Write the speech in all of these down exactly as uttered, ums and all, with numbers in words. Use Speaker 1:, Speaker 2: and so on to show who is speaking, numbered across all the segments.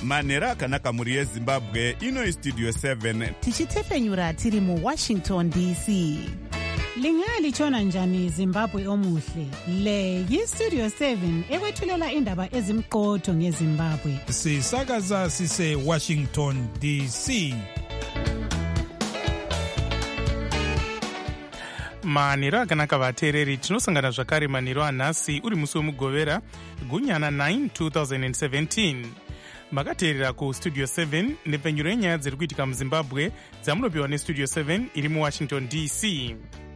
Speaker 1: manhero akanaka mhuri yezimbabwe. Ino Studio seven
Speaker 2: tichitefenyura tiri muWashington D C.
Speaker 3: Lingalitshona njani Zimbabwe omuhle? Le yiStudio seven ekwethulela indaba ezimqotho ngeZimbabwe.
Speaker 4: Sisakaza sise Washington D C.
Speaker 5: manhero akanaka vateereri, tinosangana zvakare manhero anhasi uri musi wemugovera gunyana nine two thousand seventeen. makateerera kustudio seven nepfenyuro yenyaya dziri kuitika muzimbabwe dzamunopiwa nestudio seven iri muwashington D C.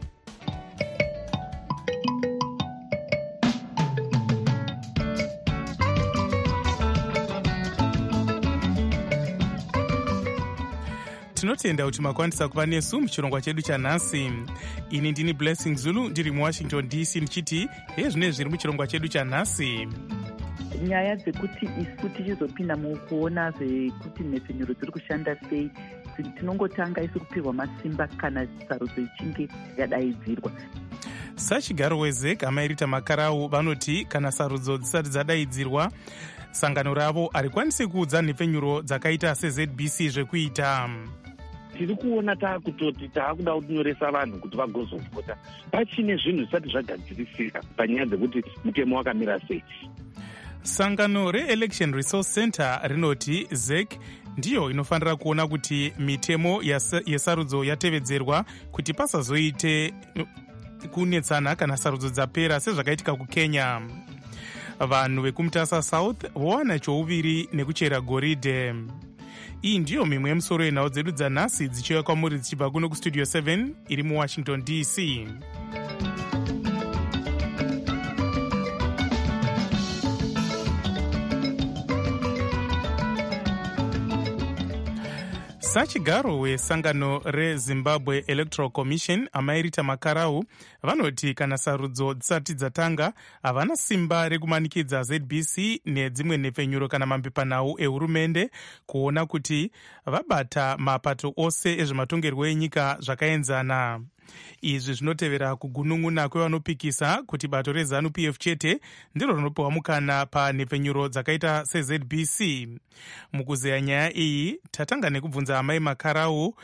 Speaker 5: tinotenda kuti makwanisa kuva nesu muchirongwa chedu chanhasi. Ini ndini Blessing Zulu ndiri muwashington D C ndichiti hezvine zviri muchirongwa chedu chanhasi.
Speaker 6: Nyaya dzekuti isu tichizopinda mukuona zvekuti nhepfenyuro dziri kushanda sei, tinongotanga isu kupirwa masimba kana sarudzo ichinge yadaidzirwa.
Speaker 5: Sachigaro weZEC amairita Makarau vanoti kana sarudzo dzisati dzadaidzirwa sangano ravo harikwanisi kuudza nhepfenyuro dzakaita seZ B C zvekuita.
Speaker 7: Tiri kuona taakutoti taakuda kunyoresa vanhu kuti vagozovhota pachine zvinhu zvisati zvagadzirisika panyaya dzekuti mutemo wakamira sei.
Speaker 5: Sangano reElection Resource Center rinoti ZEC ndiyo inofanira kuona kuti mitemo yesarudzo yatevedzerwa kuti pasazoite kunetsana kana sarudzo dzapera sezvakaitika kuKenya. Vanhu vekumutasa South vowana chouviri nekuchera goridhe. Iyi ndiyo mimwe yemusoro yenhau dzedu dzanhasi dzichiuya kwamuri dzichibva kuno kustudio seven iri muwashington D C. Sachigaro wesangano reZimbabwe Electoral Commission amairita Makarau vanoti kana sarudzo dzisati dzatanga havana simba rekumanikidza Z B C nedzimwe nhepfenyuro kana mambipanhau ehurumende kuona kuti vabata mapato ose ezvematongerwo enyika zvakaenzana. Izvi zvinotevera kugunun'una kwevanopikisa kuti bato reZANU P F chete ndiro rinopiwa mukana panhepfenyuro dzakaita seZ B C. Mukuzeya nyaya iyi tatanga nekubvunza amai Makarau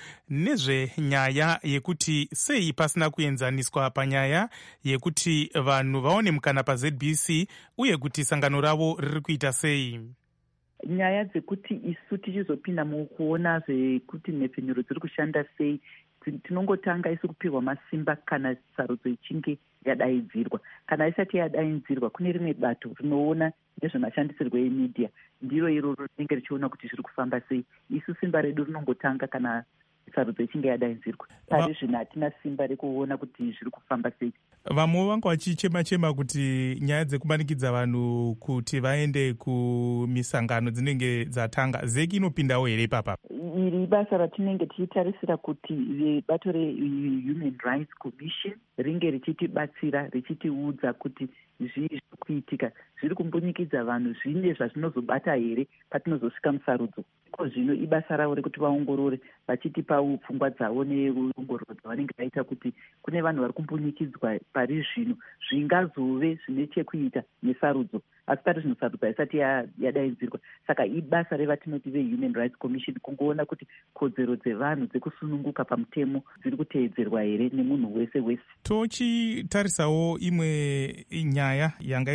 Speaker 5: nezvenyaya yekuti sei pasina kuenzaniswa panyaya yekuti vanhu vaone mukana paZ B C uye kuti sangano ravo riri kuita sei.
Speaker 6: Nyaya dzekuti isu tichizopinda mukuona zvekuti nhepfenyuro dziri kushanda sei, tinongotanga isu kupirwa masimba kana sarudzo ichinge yadaidzirwa. Kana isati yadaidzirwa kune rimwe bato rinoona nezvemashandisirwo emedia, ndiro iroro rinenge richiona kuti zviri kufamba sei. Isu simba redu rinongotanga kana sarudzo ichinge yadaidzirwa. Pari zvino hatina simba rekuona kuti zviri kufamba sei.
Speaker 5: Vamwe vanga vachichema-chema kuti nyaya dzekumanikidza vanhu kuti vaende kumisangano dzinenge dzatanga, ZEC inopindawo here ipapa?
Speaker 6: Iri basa ratinenge tichitarisira kuti bato reHuman Rights Commission ringe richitibatsira richitiudza kuti zvii zviri kuitika, zviri kumbunyikidza vanhu, zvine zvazvinozobata here patinozosvika musarudzo. Ko zvino ibasa ravo rekuti vaongorore vachitipa pfungwa dzavo neongororo dzavanenge vaita kuti kune vanhu vari kumbunyikidzwa pari zvino zvingazove zvine chekuita nesarudzo, asi pari zvino sarudzo haisati yadaidzirwa. Saka ibasa revatinoti veHuman Rights Commission kungoona kuti kodzero dzevanhu dzekusununguka pamutemo dziri kuteedzerwa here nemunhu wese wese. Tochitarisawo
Speaker 5: imwe nyaya yanga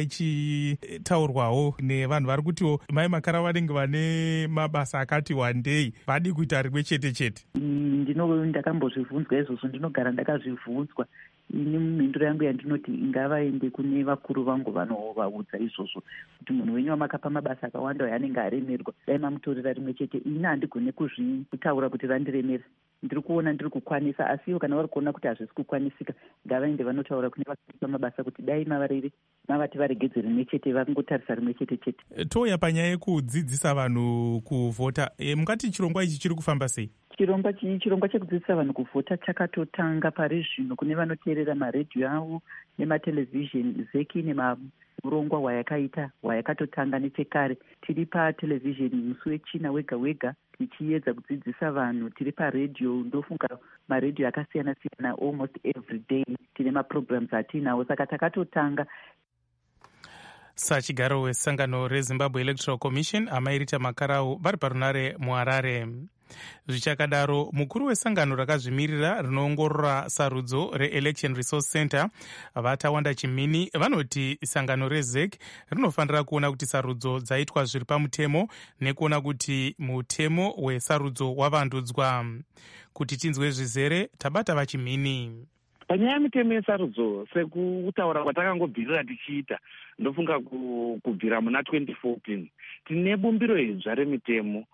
Speaker 5: ichitaurwawo nevanhu vari kutiwo mai Makarau vanenge vane mabasa akati wandei, vadi kuita rimwe chete chete.
Speaker 6: Ndino ndakambozvibvunzwa izvozvo, ndinogara ndakazvibvunzwa. Ini mhinduro yangu yandinoti ngavaende kune vakuru vangu vanovaudza izvozvo kuti munhu wenyu wamakapa mabasa akawanda yaanenge aremerwa dai mamutorera rimwe chete. Ini handigone kuzvitaura kuti vandiremera, ndiri kuona ndiri kukwanisa, asi ivo kana vari kuona kuti hazvisi kukwanisika ngavaende vanotaura kune vakapa mabasa kuti dai mavarere mavati varegedze rimwe chete, vakungotarisa rimwe chete chete. Touya
Speaker 5: panyaya yekudzidzisa vanhu kuvhota, e, mungati chirongwa ichi chiri kufamba sei?
Speaker 6: Chirongwa chirongwa chekudzidzisa vanhu kuvhota chakatotanga pari zvino kune vanoteerera maredhiyo avo nematelevision. ZEC nemurongwa wayakaita wayakatotanga nechekare. Tiri patelevhizheni musi wechina wega wega tichiedza kudzidzisa vanhu, tiri paredhiyo, ndofunga maredhiyo akasiyana siyana almost every day tine maprograms atinawo, saka takatotanga.
Speaker 5: sachigaro wesangano rezimbabwe electoral commission amairita makarau vari parunare muharare. Zvichakadaro, mukuru wesangano rakazvimirira rinoongorora sarudzo reelection resource center vatawanda chimini vanoti sangano rezec rinofanira kuona kuti sarudzo dzaitwa zviri pamutemo nekuona kuti mutemo wesarudzo wavandudzwa. Kuti tinzwe zvizere, tabata vachimini.
Speaker 7: Panyaya mitemo yesarudzo sekutaura kwatakangobvirira tichiita, ndofunga kubvira muna twenty fourteen tine bumbiro idzva remitemo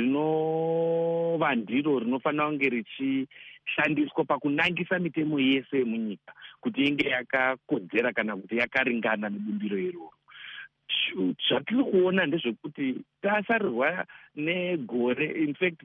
Speaker 7: rinova ndiro rinofanira kunge richishandiswa pakunangisa mitemo yese yemunyika kuti inge yakakodzera kana kuti yakaringana nebumbiro iroro. Zvatiri kuona ndezvekuti tasarirwa negore, in fact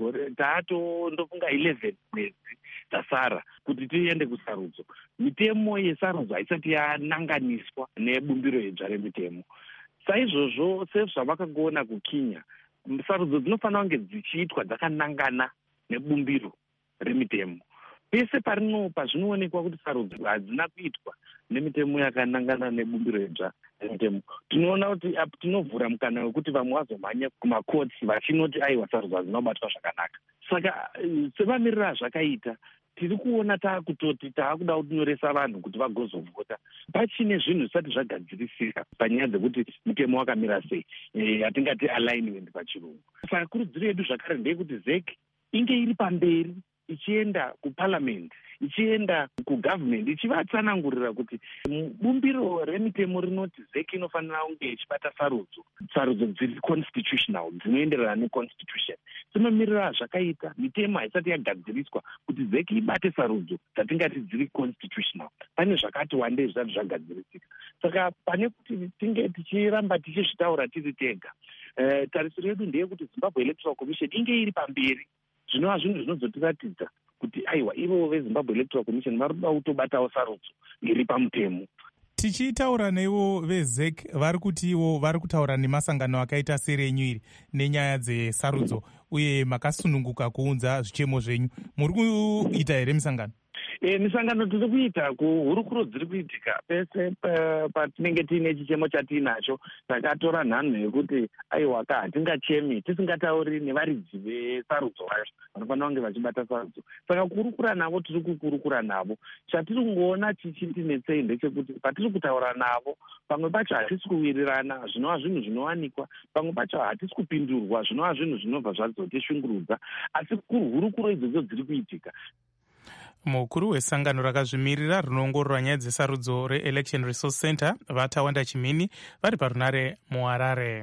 Speaker 7: taato ndofunga eleven mwedzi tasara kuti tiende kusarudzo. Mitemo yesarudzo haisati yananganiswa nebumbiro idzva remitemo. Saizvozvo sezvavakagoona kuKenya, sarudzo dzinofanira kunge dzichiitwa dzakanangana nebumbiro remitemo. Pese parino pazvinoonekwa kuti sarudzo hadzina kuitwa nemitemo yakanangana nebumbiro idzva remitemo, tinoona kuti tinovhura mukana wekuti vamwe vazomhanya kumakotsi vachinoti aiwa sarudzo hadzina kubatwa zvakanaka. Saka sevamirira zvakaita, tiri kuona taakutoti taakuda kutinyoresa vanhu kuti vagozovhota pachine zvinhu zvisati zvagadzirisika panyaya dzekuti mutemo wakamira sei, yatingati alignment pachirungu. Saka kurudziro yedu zvakare ndeyekuti zec inge iri pamberi ichienda kuparliament, ichienda kugovernment, ichivatsanangurira kuti bumbiro remitemo rinoti zec inofanira kunge ichibata sarudzo, sarudzo dziri constitutional, dzinoenderana neconstitution. Tinomirira zvakaita, mitemo haisati yagadziriswa kuti zec ibate sarudzo dzatingati dziri constitutional. Pane zvakati wandei zvisati zvagadzirisika. Saka pane kuti tinge tichiramba tichizvitaura tiri tega, uh, tarisiro yedu ndeyekuti Zimbabwe Electoral Commission inge iri pamberi, zvinova zvinhu zvinozotiratidza kuti aiwa ivo veZimbabwe Electoral Commission varikuda kutobatawo sarudzo iri pamutemo.
Speaker 5: Tichitaura neivo vezec vari kuti ivo vari kutaura nemasangano akaita serenyu iri nenyaya dzesarudzo uye makasununguka kuunza zvichemo zvenyu. Muri kuita here misangano?
Speaker 7: E, misangano tiri kuita kuhurukuro dziri kuitika pese patinenge tiine chichemo chatiinacho. Takatora nhanho yekuti aiwa ka hatingachemi tisingatauri nevaridzi vesarudzo vacho vanofanira kunge vachibata sarudzo. Saka kurukura navo tiri kukurukura navo. Chatiri kungoona chichintinetsei ndechekuti patiri kutaura navo pamwe pacho hatisi kuwirirana, zvinova zvinhu zvinowanikwa, pamwe pacho hatisi kupindurwa, zvinova zvinhu zvinobva zvazotishungurudza, asi hurukuro idzodzo dziri kuitika.
Speaker 5: Mukuru wesangano rakazvimirira rinoongorora nyaya dzesarudzo reelection resource center vatawanda chimini vari parunare muharare.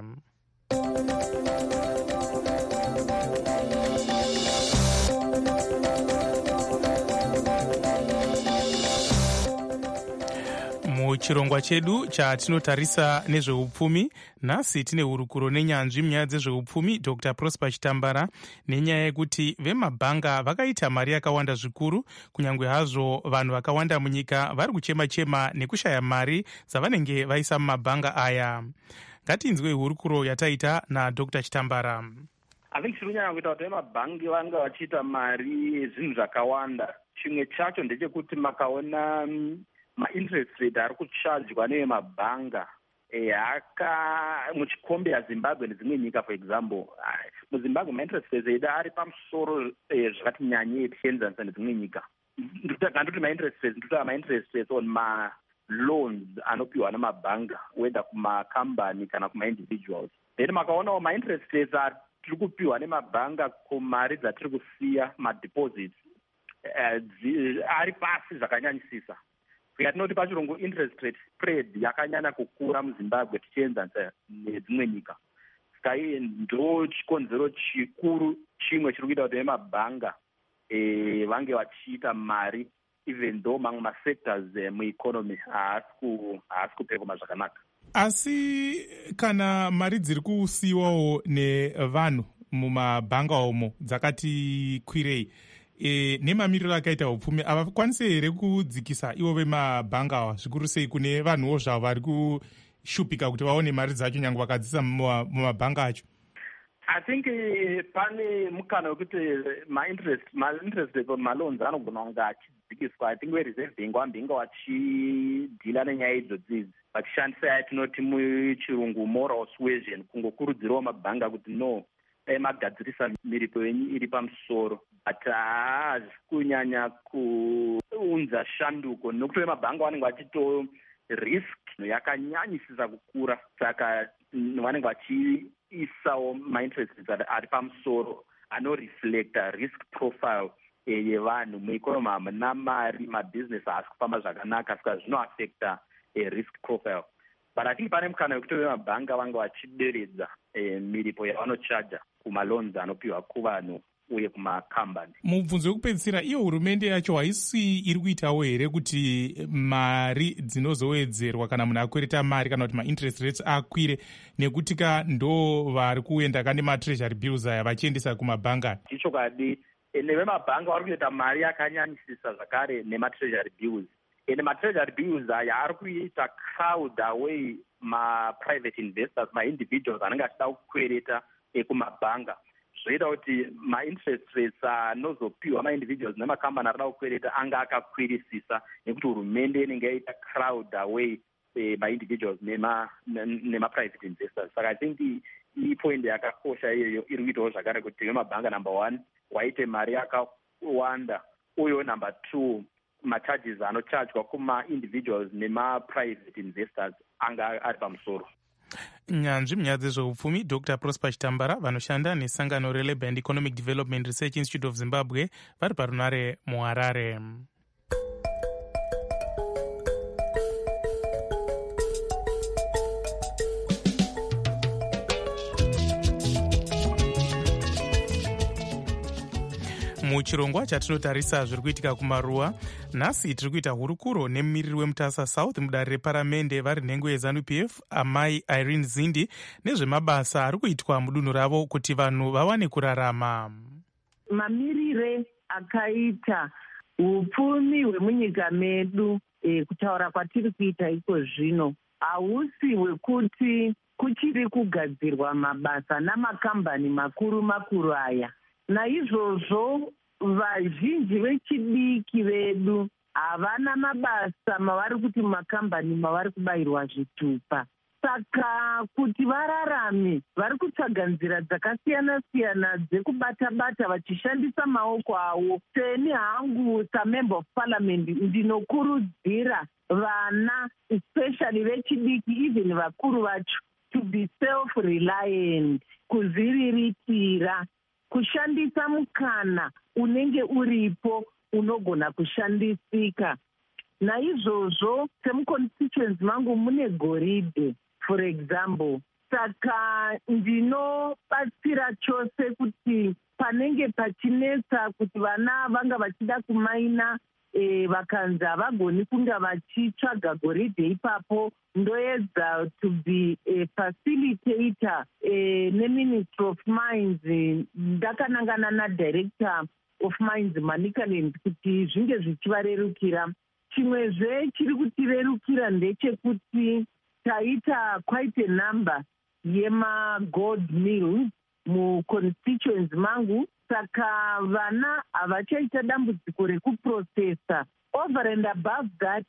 Speaker 5: Muchirongwa chedu chatinotarisa nezveupfumi, nhasi tine hurukuro nenyanzvi munyaya dzezveupfumi Dr Prosper Chitambara nenyaya yekuti vemabhanga vakaita mari yakawanda zvikuru, kunyange hazvo vanhu vakawanda munyika vari kuchema-chema nekushaya mari dzavanenge vaisa mumabhanga aya. Ngatinzwe hurukuro yataita naDr Chitambara.
Speaker 8: Having chirinyanya kuita kuti vemabhangi vanga vachiita mari yezvinhu zvakawanda. Chimwe chacho ndechekuti makaona ma-interest rate ari kuchajwa nevemabhanga haka muchikombe yaZimbabwe nedzimwe nyika. For example, muZimbabwe ma-interest rates edu ari pamusoro zvakati nyanyei tichienzanisa nedzimwe nyika. Ndoti ma-interest rates ndotava ma-interest rates on ma-loans anopiwa namabhanga, whether kumakambani kana kuma-individuals. Then makaonawo ma-interest rates atiri kupiwa nemabhanga kumari dzatiri kusiya, ma-deposits, ari pasi zvakanyanyisisa. Yatinoti pachirungu interest rate spread yakanyanya kukura muZimbabwe tichienzanisa nedzimwe nyika. Saka ndo chikonzero chikuru chimwe chiri kuita kuti vemabhanga e, vange vachiita mari even though mamwe masectors e, mueconomy haasi kupekoma zvakanaka.
Speaker 5: Asi kana mari dziri kusiyiwawo nevanhu mumabhanga umo dzakati kwirei, E, nemamiriro akaita upfumi havakwanisi here kudzikisa ivo vemabhanga awa, zvikuru sei kune vanhuwo zvavo vari kushupika kuti vaone mari dzacho nyange vakadzisa mumabhanga acho?
Speaker 8: I think uh, pane mukana wekuti mainterest mainterest maloans anogona kunge achidzikiswa. I think wereserve bank wambinga wachidhila nenyaya idzodzi vachishandisa yatinoti muchirungu moral suasion, kungokurudzirawo mabhanga kuti no magadzirisa miripo yenyu iri pamusoro, but haazi kunyanya kuunza shanduko nokuti vemabhanga vanenge vachito risk yakanyanyisisa kukura, saka vanenge vachiisawo mainterest ari pamusoro anoreflecta risk profile yevanhu mueconomy. Hamuna mari, mabhizinesi haasi kufamba zvakanaka, saka zvinoaffecta risk profile. But I think pane mukana wekuti vemabhanga vanga vachideredza miripo yavanochaja kumaloans anopiwa kuvanhu uye kumakambani.
Speaker 5: Mubvunzo wekupedzisira, iyo hurumende yacho haisi iri kuitawo here kuti mari dzinozowedzerwa kana munhu akwereta mari kana kuti mainterest rates akwire, nekuti ka ndo vari kuenda kane matreasury bills aya vachiendesa kumabhanga?
Speaker 8: Tichokwadi, nevemabhanga vari kuita mari yakanyanyisisa zvakare nematreasury bills. Ene matreasury bills aya ari kuita crowd away maprivate investors, maindividuals anenge achida kukwereta kumabhanga. Zvoita kuti mainterest rates anozopiwa maindividuals nemakambani arida kukwereta anga akakwirisisa, nekuti hurumende inenge yaita crowd away maindividuals nemaprivate investors. Saka I think ipoint yakakosha iyoyo iri kuitawo zvakare kuti vemabhanga number one waite mari yakawanda, uyewo number two macharges anochargwa kuma-individuals nema-private investors anga ari pamusoro.
Speaker 5: Nyanzvi munyaya dzezveupfumi Doctor Prosper Chitambara vanoshanda nesangano reLabour and Economic Development Research Institute of Zimbabwe vari parunare muHarare. Muchirongwa chatinotarisa zviri kuitika kumaruwa, nhasi tiri kuita hurukuro nemumiriri weMutasa South mudare reparamende vari nhengo yeZANU P F amai Irene Zindi nezvemabasa ari kuitwa mudunhu ravo kuti vanhu vawane kurarama.
Speaker 6: Mamirire akaita upfumi hwemunyika medu e, kutaura kwatiri kuita iko zvino hausi hwekuti kuchiri kugadzirwa mabasa namakambani makuru makuru aya. Naizvozvo vazhinji vechidiki vedu havana mabasa mavari kuti makambani mavari kubayirwa zvitupa. Saka kuti vararame vari kutsvaga nzira dzakasiyana-siyana dzekubata-bata vachishandisa maoko avo. Seni hangu samember of parliament ndinokurudzira vana especially vechidiki even vakuru vacho to be self-reliant, kuzviriritira, kushandisa mukana unenge uripo unogona kushandisika. Naizvozvo semuconstituency mangu mune goridhe for example. Saka ndinobatsira chose kuti panenge pachinetsa kuti vana vanga vachida kumaina e, vakanzi havagoni kunga vachitsvaga goridhe ipapo, ndoedza to be a facilitator e, neministry of mines, ndakanangana nadirector of mines Manicaland kuti zvinge zvichivarerukira. Chimwezve chiri kutirerukira ndechekuti taita quite a number yema-gold mills muconstituency mangu, saka vana havachaita dambudziko rekuprocessa. Over and above that,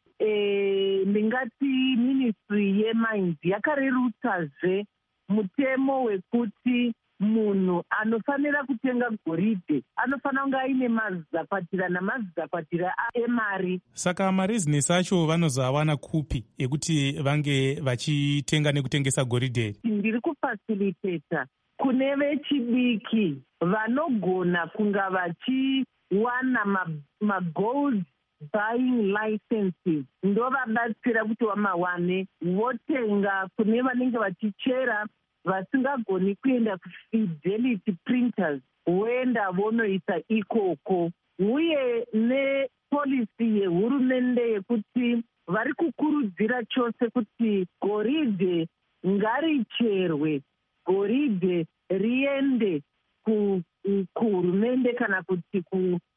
Speaker 6: eh, ndingati ministry yemines yakarerutsazve mutemo wekuti munhu anofanira kutenga goridhe anofanira kunge aine mazakwatira namazakwatira emari.
Speaker 5: Saka marezinesi acho vanozowana kupi ekuti vange vachitenga nekutengesa goridhe?
Speaker 6: Ndiri kufacilitata kune vechidiki vanogona kunga vachiwana magold buying licenses, ndovabatsira kuti vamawane votenga. Kune vanenge vachichera vasingagoni kuenda kufidelity printers, voenda vonoisa ikoko. Uye nepolisi yehurumende yekuti vari kukurudzira chose kuti goridhe ngaricherwe, goridhe riende kuhurumende kana kuti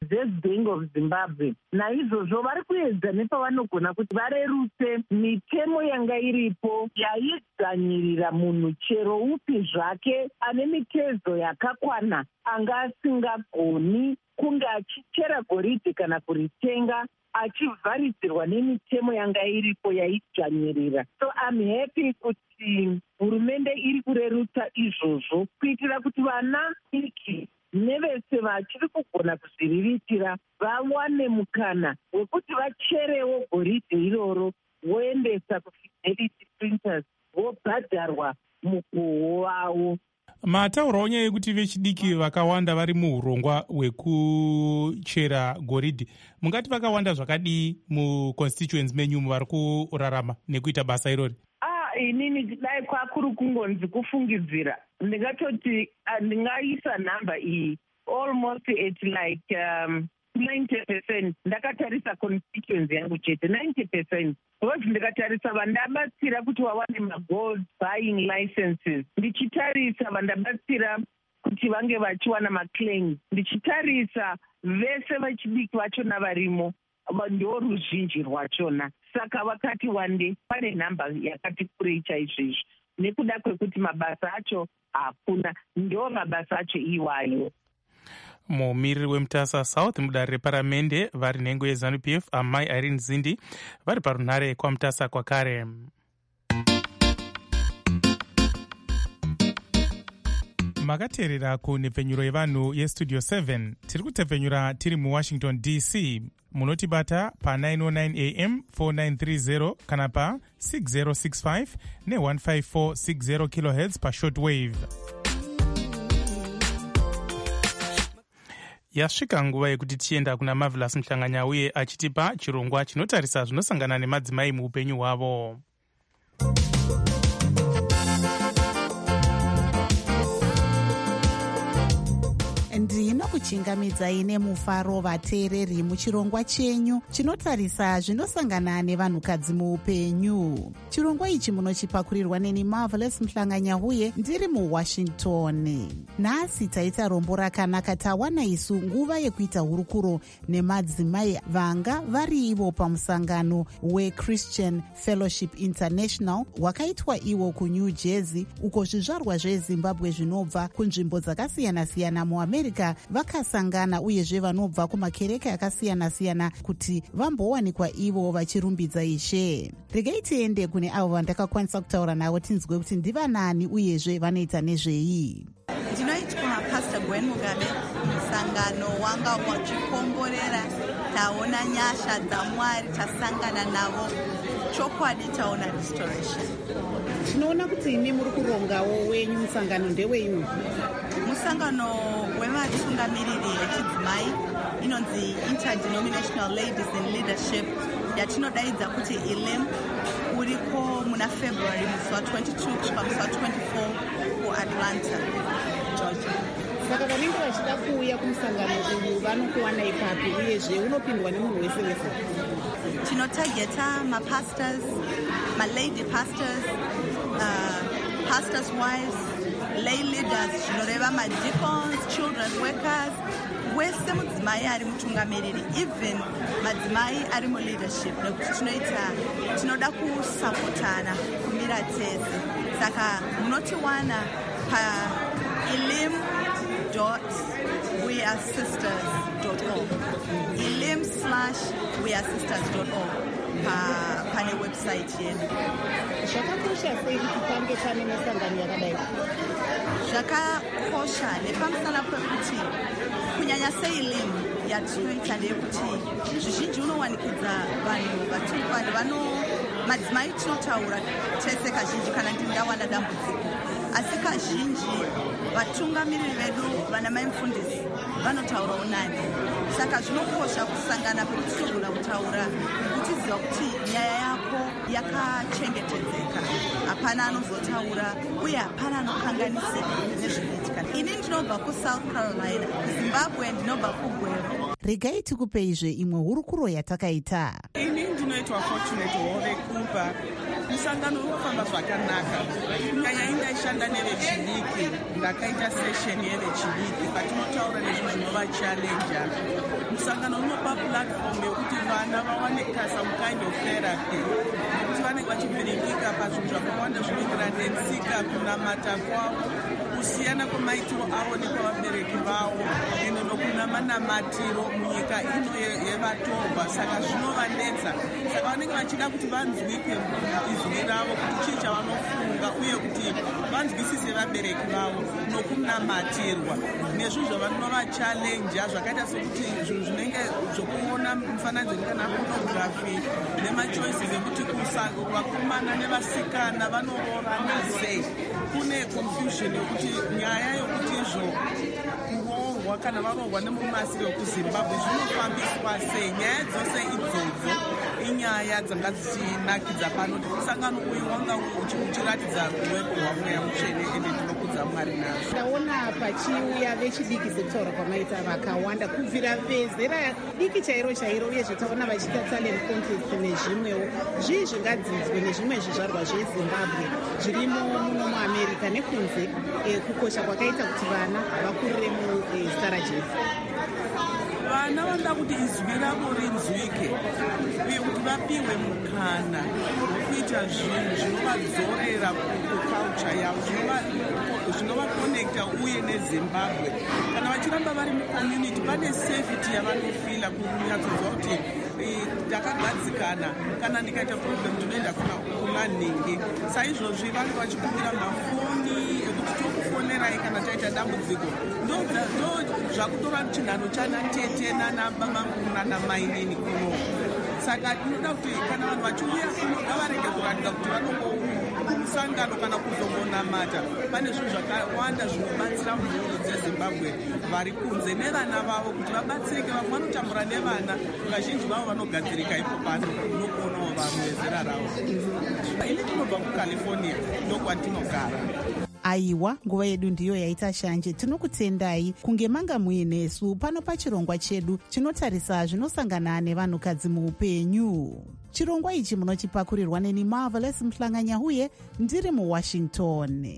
Speaker 9: Reserve Bank of Zimbabwe. Naizvozvo vari kuedza nepavanogona kuti varerutse mitemo yanga iripo yaidzvanyirira munhu chero upi zvake ane mitezo yakakwana anga asingagoni kunge achichera goridhe kana kuritenga achivharidzirwa nemitemo yanga iripo yaidzvanyirira. So I'm happy kuti hurumende iri kurerutsa izvozvo kuitira kuti vana iki nevese vachiri kugona kuzviriritira vawane mukana wekuti vacherewo goridhe iroro voendesa kufidelity printers vobhadharwa mukuhwo wavo.
Speaker 5: Mataurawo nyaya yekuti vechidiki vakawanda vari muurongwa hwekuchera goridhe. Mungati vakawanda zvakadii muconstituents menyu vari kurarama nekuita basa irori?
Speaker 9: Ah, inini dai kwakuri kungonzi kufungidzira. Ndingatoti ndingaisa nhamba iyi almost at like um, ninety percent ndakatarisa constituency yangu chete ninety percent because ndikatarisa vandabatsira kuti vawane magold buying licenses, ndichitarisa vandabatsira kuti vange vachiwana maclaims, ndichitarisa vese vechidiki vachona varimo ndo ruzhinji rwachona. Saka vakati wande pane nhamba yakati kurei chaizvizvi nekuda kwekuti mabasa acho hakuna, ndo mabasa acho iwayo.
Speaker 5: Mumiriri weMutasa South mudare reparamende vari nhengo yeZANU P F amai Irene Zindi vari parunhare kwaMutasa kwakare. Makateerera kunhepfenyuro yevanhu yestudio seven. Tiri kutepfenyura tiri muWashington D C. Munotibata pa nine oh nine A M four nine three zero kana pa six zero six five ne one five four six zero kilohertz pa shortwave. Yasvika nguva yekuti tienda kuna Marvelous Mhlanganya uye achitipa chirongwa chinotarisa zvinosangana nemadzimai muupenyu hwavo.
Speaker 2: ndinokuchingamidzai nemufaro vateereri muchirongwa chenyu chinotarisa zvinosangana nevanhukadzi muupenyu. Chirongwa ichi munochipakurirwa neni Marvelous Mhlanganya uye ndiri muWashington. Nhasi taita rombo rakanaka tawana isu nguva yekuita hurukuro nemadzimai vanga vari ivo pamusangano weChristian Fellowship International wakaitwa iwo kuNew Jersey, uko zvizvarwa zveZimbabwe zvinobva kunzvimbo dzakasiyana-siyana muAmerica vakasangana uyezve vanobva kumakereke akasiyana-siyana kuti vambowanikwa ivo vachirumbidza Ishe. Regai tiende kune avo vandakakwanisa kutaura navo tinzwe kuti ndivanani uyezve vanoita nezvei.
Speaker 10: Ndinoitwa Pastor Gwen Mugabe. Musangano wanga wachikomborera, taona nyasha dzaMwari, tasangana navo, chokwadi taona restoration.
Speaker 2: Tinoona kuti imi muri kurongawo wenyu musangano ndewei?
Speaker 10: Musangano wevatungamiriri vechidzimai inonzi Interdenominational Ladies in Leadership yatinodaidza kuti I L E M, uriko muna February musi wa twenty-two kusvika musi wa twenty-four kuAtlanta, Georgia.
Speaker 2: Saka vanenge vachida kuuya kumusangano uyu vanokuwana ipapi uyezve unopindwa nemunhu wese wese?
Speaker 10: Tinotageta mapastors, malady pastors, uh, pastors' wives, lay leaders, zvinoreva madeacons, children's workers, wese mudzimai ari mutungamiriri, even madzimai ari muleadership, nekuti tinoita tinoda kusapotana kumira tese. Saka munotiwana pa ilim dot wearesisters dot org, ilim slash wearesisters dot org pa pane website yedu.
Speaker 2: Zvakakosha sei kuti pange pane misangano yakadai?
Speaker 10: Zvakakosha nepamusana pekuti kunyanya sei I L E M yatinoita ndeyekuti zvizhinji unowanikidza vanhu vanhu vano madzimai tinotaura tese kazhinji kana ndingawana dambudziko, asi kazhinji vatungamiriri vedu vana mai mufundisi vanotaurawo nani. Saka zvinokosha kusangana pekuti tinogona kutaura kutiziva kuti nyaya yako yakachengetedzeka, hapana anozotaura uye hapana anokanganisika nezvinoitika. Ini ndinobva kuSouth Carolina, Zimbabwe ndinobva kuGweru.
Speaker 2: Regai tikupeizve imwe hurukuro yatakaita.
Speaker 10: Ini
Speaker 11: inoitwa Fortunate Hove Cooper. Musangano unofamba zvakanaka. Kunyanya indaishanda nevechidiki, ndakaita session yevechidiki patinotaura nezvinhu zvinova challenja. Musangano unopa platform yokuti vana vawane some kind of therapy, kuti vanenge vachivhiringika pazvinhu zvakawanda zvinoenderana netsika, kunamata kwavo, kusiyana kwemaitiro avo nekwavabereki vavo, ino nokunamanamatiro munyika ino yevatorwa. Saka zvinovanetsa, saka vanenge vachida kuti vanzwike izwi ravo, kuti chii chavanofunga uye kuti vanzwisise vabereki vavo nokunamatirwa nezvinhu zvavanova challenja, zvakaita sekuti zvinhu zvinenge zvokuona mufananidzo kana pornography nemachoices ekuti vakomana nevasikana vanoroorana sei. Kune confusion yokuti nyaya yokuti izvo kuroorwa kana varoorwa nemumasiri wekuzimbabwe zvinofambiswa sei. Nyaya dzose idzodzo inyaya dzanga dzichinakidza pano kuti musangano uyu wanga uchiratidza ruweko rwamweya mutsvene ende tinokudza Mwari nazvo.
Speaker 2: Ndaona pachiuya vechidiki sekutaura kwamaita vakawanda kubvira vezera diki chairo chairo, uye zvataona vachiita talent contest nezvimwewo. Zvii zvingadzidzwe nezvimwe zvizvarwa zvezimbabwe zvirimo muno muamerica nekunze, kukosha kwakaita kuti vana vakurire muzita rajesu?
Speaker 11: Vana vanoda kuti izwi ravo rinzwike uye kuti vapiwe mukana wekuita zvinhu zvinovadzorera kuculture yavo, zvinovakonekta uye nezimbabwe. Kana vachiramba vari mucommunity pane safety yavanofila kunyatsonzwa kuti ndakagadzikana, kana ndikaita problem ndinoenda kumanhingi. Saizvozvi vanenge vachikumbira mafoni ekuti tokufonerai kana taita dambudziko. Ndo zvakutora chinhano chana tete nanamainini kuno. Saka tinoda kuti kana vanhu vachiuya kuno ngavarege kuratidza kuti vanomusangano kana kuzongonamata. Pane zvinhu zvakawanda zvinobatsira mhuri dzezimbabwe vari kunze nevana vavo kuti vabatsirike. Vamwe vanotambura nevana, vazhinji vavo vanogadzirika ipo pano unokuonawo vanhu vezera ravo. Ini tinobva kuCalifornia, ndokwatinogara.
Speaker 2: Aiwa, nguva yedu ndiyo yaita shanje. Tinokutendai kunge manga muinesu pano pachirongwa chedu chinotarisa zvinosangana nevanhukadzi muupenyu. Chirongwa ichi munochipakurirwa neni Marvelous Mhlanganyahuye, ndiri muWashington.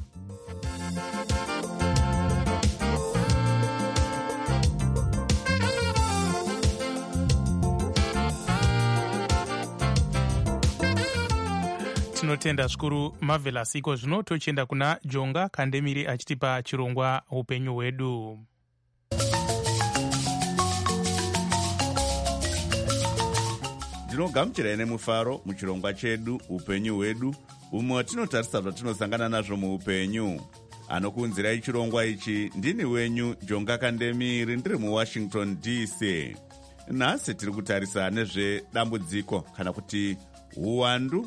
Speaker 5: tinotenda zvikuru Marvelous. Iko zvino tochienda kuna Jonga Kandemiri achitipa chirongwa upenyu hwedu.
Speaker 1: Ndinogamuchirai nemufaro muchirongwa chedu upenyu hwedu, umwe watinotarisa zvatinosangana nazvo muupenyu. Anokuunzirai chirongwa ichi ndini wenyu Jonga Kandemiri, ndiri muWashington D C. Nhasi tiri kutarisa nezvedambudziko kana kuti uwandu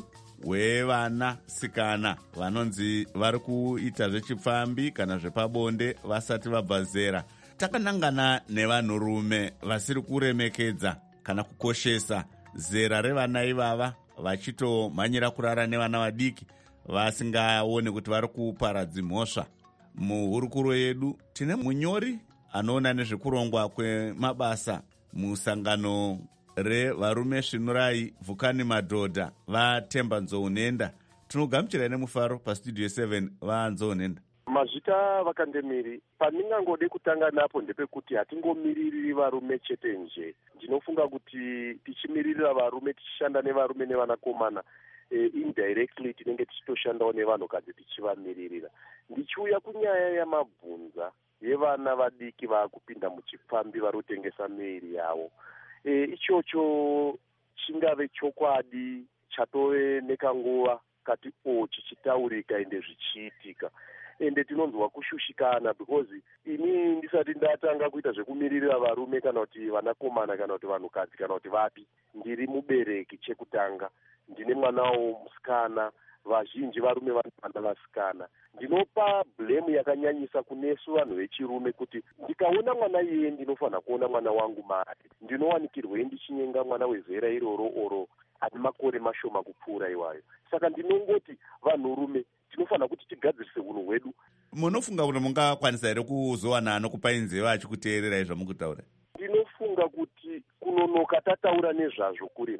Speaker 1: hwevana sikana vanonzi vari kuita zvechipfambi kana zvepabonde vasati vabva zera. Takanangana nevanhurume vasiri kuremekedza kana kukoshesa zera revana ivava, vachitomhanyira kurara nevana vadiki vasingaone kuti vari kuparadzi mhosva. Muhurukuro yedu tine munyori anoona nezvekurongwa kwemabasa musangano revarume svinurai vhukani madhodha vaTemba Nzounenda. Tinogamuchirai nemufaro pastudio seven vaNzounenda.
Speaker 12: Mazvita Vakandemiri, pandingangode kutanga napo ndepekuti hatingomiriri varume chete nje. Ndinofunga kuti tichimiririra varume, tichishanda nevarume nevanakomana, e, indirectly tinenge tichitoshandawo nevanhukadzi tichivamiririra. Ndichiuya kunyaya yamabvunza yevana vadiki vaakupinda muchipfambi vari kutengesa miiri yavo. E, ichocho chingave chokwadi chatove nekanguva kati o chichitaurika ende zvichiitika. Ende tinonzwa kushushikana because ini ndisati ndatanga kuita zvekumiririra varume kana kuti vanakomana kana kuti vanhukadzi kana kuti vapi, ndiri mubereki chekutanga, ndine mwanawo musikana, vazhinji varume vane vana vasikana. Ndinopa blame yakanyanyisa kunesu vanhu vechirume kuti ndikaona mwana iye ndinofanira kuona mwana wangu mari, ndinowanikirwe ndichinyenga mwana wezera iroro oro ane makore mashoma kupfuura iwayo. Saka ndinongoti vanhurume tinofanira kuti tigadzirise unhu hwedu.
Speaker 1: Munofunga kuti mungakwanisa here kuzowana anokupai nzeve achikuteererai zvamukutaura?
Speaker 12: Ndinofunga kuti kunonoka tataura nezvazvo kuri right.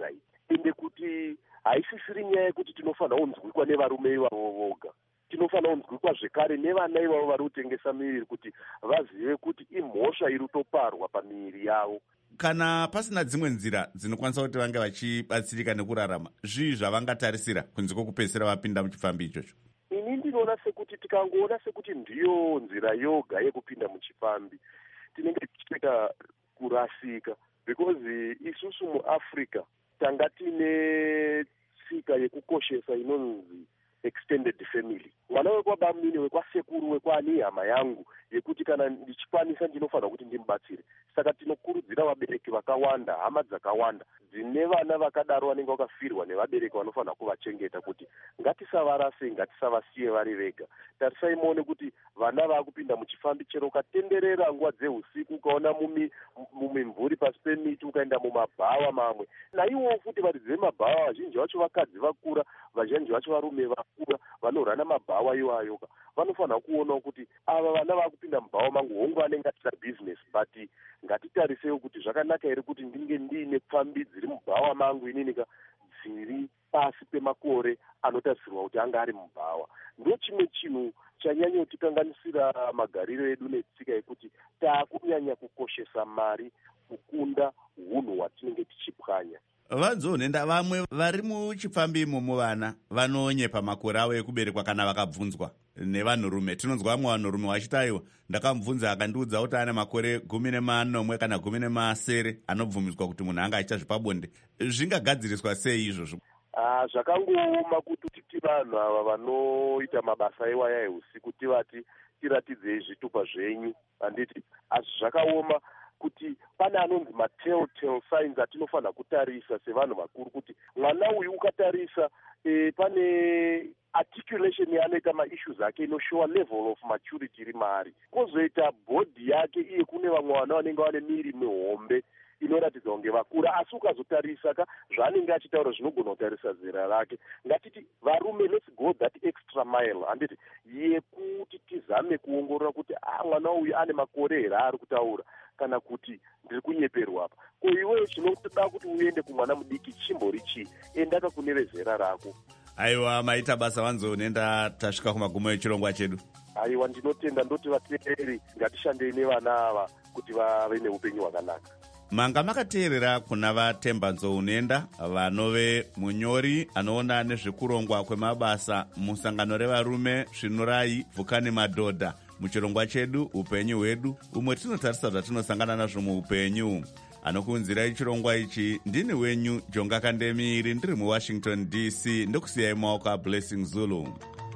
Speaker 12: ende kuti haisisiri nyaya yekuti tinofanira kunzwikwa nevarume ivavo voga, tinofanira kunzwikwa zvekare nevana ivavo vari kutengesa miviri kuti vazive kuti imhosva iri kutoparwa pamiviri yavo.
Speaker 1: Kana pasina dzimwe nzira dzinokwanisa kuti vange vachibatsirika nekurarama, zvii zvavangatarisira kunze kwokupedzisira vapinda muchifambi ichocho?
Speaker 12: Ini ndinoona sekuti tikangoona sekuti ndiyo nzira yoga yekupinda muchifambi tinenge tichiita kurasika, because isusu muAfrica tanga tine tsika yekukoshesa inonzi extended family. Mwana wekwabamini, wekwasekuru, wekwani hama yangu, yekuti kana ndichikwanisa ndinofanira kuti ndimubatsire. Saka tinokurudzira vabereki vakawanda, hama dzakawanda dzine vana vakadaro vanenge vakafirwa nevabereki vanofanira kuvachengeta, kuti ngatisavarase, ngatisavasiye vari vega. Tarisai muone kuti vana vaakupinda muchifambi, chero ukatenderera nguva dzeusiku ukaona mumimvuri pasi pemiti, ukaenda mumabhawa mamwe, naivowo futi varidzi vemabhawa vazhinji vacho vakadzi vakura, vazhinji vacho varume vakura vanorana mabhawa iwayo, vanofanira kuonawo kuti ava vana vaakupinda mubhawa mangu hongu anenge atisa business, but ngatitarisewo kuti zvakanaka here kuti ndinge ndiine pfambi dziri mubhawa mangu ininika dziri pasi pemakore anotarisirwa kuti anga ari mubhawa. Ndo chimwe chinhu chanyanyotikanganisira magariro edu netsika yekuti taakunyanya kukoshesa mari kukunda hunhu hwatinenge tichipwanya.
Speaker 1: Vanzonenda vamwe vari muchifambi imomo vana vanonyepa makore avo ekuberekwa kana vakabvunzwa nevanhurume. Tinonzwa vamwe vanhurume vachitaiwa, ndakamubvunza akandiudza kuti ane makore gumi nemanomwe kana gumi nemasere anobvumidzwa kuti munhu anga achiita zvepabonde. Zvingagadziriswa sei izvozvo?
Speaker 12: Ah, zvakangooma kuti titi vanhu ava vanoita mabasa iwaya eusiku tivati tiratidzei zvitupa zvenyu, handiti? Asi zvakaoma kuti pane anonzi matelltale signs atinofanira kutarisa sevanhu vakuru, kuti mwana uyu ukatarisa e, pane articulation yaanoita maissues ake inoshowa level of maturity iri maari. Kozoita body yake iye, kune vamwe vana vanenge vane miri mihombe inoratidza kunge vakura, asi ukazotarisa ka zvaanenge achitaura zvinogona kutarisa zera rake. Ngatiti varume, let's go that extra mile, handiti, yekuti tizame kuongorora kuti ah, mwana uyu ane makore here ari kutaura kana kuti ndiri kunyeperwa apa. Ko iwe chinoda kuti uende kumwana mudiki chimbori chii, endaka kune vezera rako.
Speaker 1: Aiwa, maita basa Vanzonenda, tasvika kumagumo echirongwa chedu.
Speaker 12: Aiwa, ndinotenda, ndoti vateereri ngatishandei nevana ava kuti vave neupenyu hwakanaka.
Speaker 1: Manga makateerera kuna vaTemba Nzounenda, vanove munyori anoona nezvekurongwa kwemabasa musangano revarume Svinurai Vhukani Madhodha muchirongwa chedu upenyu hwedu, umwe tinotarisa zvatinosangana nazvo muupenyu. Anokunzirai chirongwa ichi ndini wenyu Jonga Kandemiri, ndiri muWashington D C, ndokusiyai maoko aBlessing Zulu.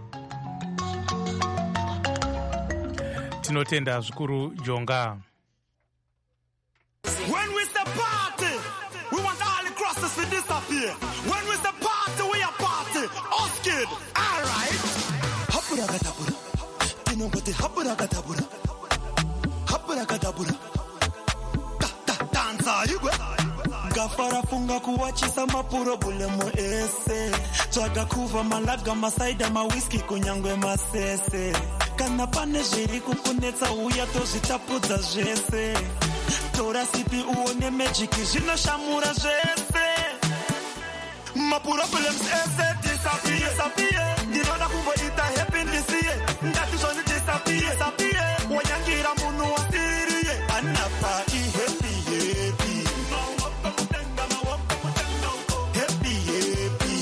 Speaker 5: Tinotenda zvikuru Jonga.
Speaker 13: When we step party, we want all the crosses to disappear. When we step party, we are party. Us kid, all right. Hapura gadabura, tinogote hapura gadabura, hapura gadabura. Ta ta danza yugwe. Gafara funga kuwachisa mapuro bule mo ese. Twaga kuva malaga masaida ma whisky kunyangwe masese. Kana pane jiri kukunetsa uya tozvitapudza zvese. Tora sipi uone magic zino shamura zvese. Mapuro problems ese disappear, disappear. Ndinoda kumboita happy this year. Ndati zvoni disappear, disappear. Wanyangira munhu wasiriye. Anapa i happy happy. Happy happy.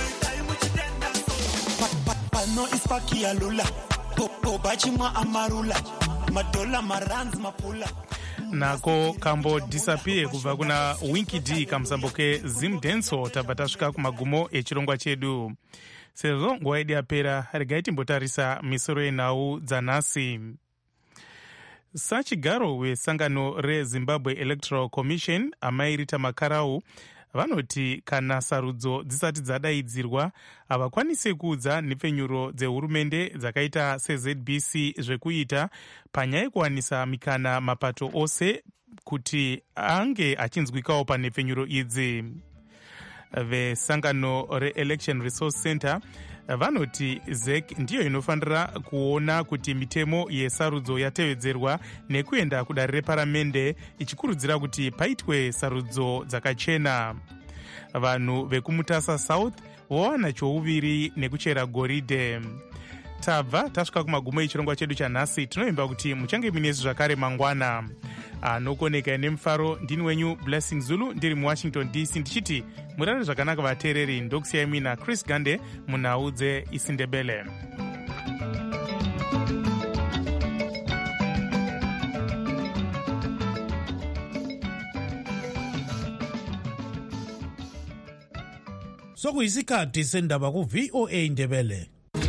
Speaker 13: Pano ispaki ya lula. Popo bachimwa amarula. Madola maranz mapula.
Speaker 5: Nako kambo disappear kubva kuna Winky D kamusamboke Zim Denso. Tabva tasvika kumagumo echirongwa chedu. Sezvo nguva yedu yapera, regai timbotarisa misoro yenhau dzanhasi. Sachigaro wesangano reZimbabwe Electoral Commission Amai Rita Makarau vanoti kana sarudzo dzisati dzadaidzirwa havakwanisi kuudza nhepfenyuro dzehurumende dzakaita seZ B C zvekuita panyaya yekuwanisa mikana mapato ose kuti ange achinzwikawo panhepfenyuro idzi. Vesangano reElection Resource Center vanoti Z E C ndiyo inofanira kuona kuti mitemo yesarudzo yatevedzerwa nekuenda kudare reparamende, ichikurudzira kuti paitwe sarudzo dzakachena. vanhu vekumutasa south vowana chouviri nekuchera goridhe. Tabva tasvika kumagumo echirongwa chedu chanhasi. Tinoimba kuti muchange munesu zvakare mangwana. Anokoneka nemufaro ndini wenyu Blessing Zulu ndiri muWashington D C ndichiti murare zvakanaka vateereri. Ndokusiyai mina Chris Gande munhau dzeIsindebele.
Speaker 4: Sokuyisikhathi sendaba ku-V O A Indebele.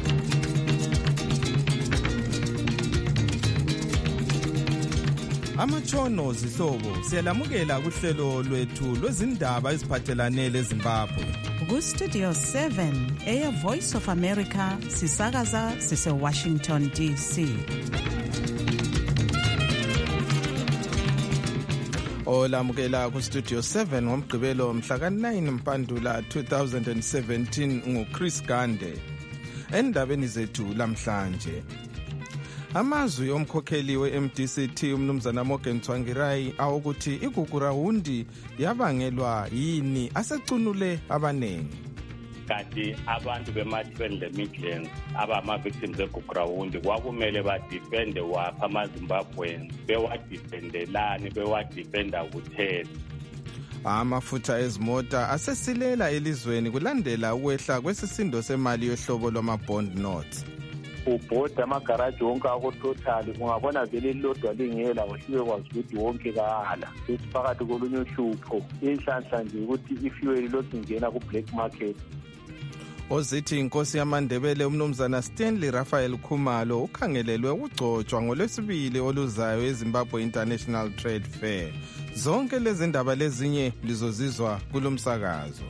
Speaker 14: Amatshono zihlobo siyalamukela kuhlelo lwethu lwezindaba eziphathelane leZimbabwe.
Speaker 2: Ku-Studio seven eya Voice of America sisakaza sise-Washington D C.
Speaker 14: Olamukela ku-Studio seven ngomgqibelo mhla ka nine Mpandula two thousand seventeen nguChris Gande. Endabeni zethu lamhlanje, amazwi omkhokheli we-M D C T umnumzana Morgan Tsvangirai awokuthi igugurawundi yabangelwa yini asecunule abanengi.
Speaker 15: Kanti abantu beMatshweni leMidlands abama-victims egugurawundi kwakumele badifende wapha amaZimbabweans, bewadifendelani, bewadifenda kutheni.
Speaker 14: Amafutha ezimota asesilela elizweni kulandela ukwehla kwesisindo semali yohlobo lwama-bond notes.
Speaker 16: Ubhoda amagaraji wonke ako-total ungabona vele lilodwa lingela wahliwe kwazi ukuthi wonke kahala futhi phakathi kolunye uhlupho inhlanhla nje ukuthi ifuel lokhu ingena ku-black market.
Speaker 14: Ozithi inkosi yamaNdebele umnumzana Stanley Raphael Khumalo ukhangelelwe ukugcotshwa ngolwesibili oluzayo eZimbabwe International Trade Fair. Zonke lezi ndaba lezinye lizozizwa kulomsakazo.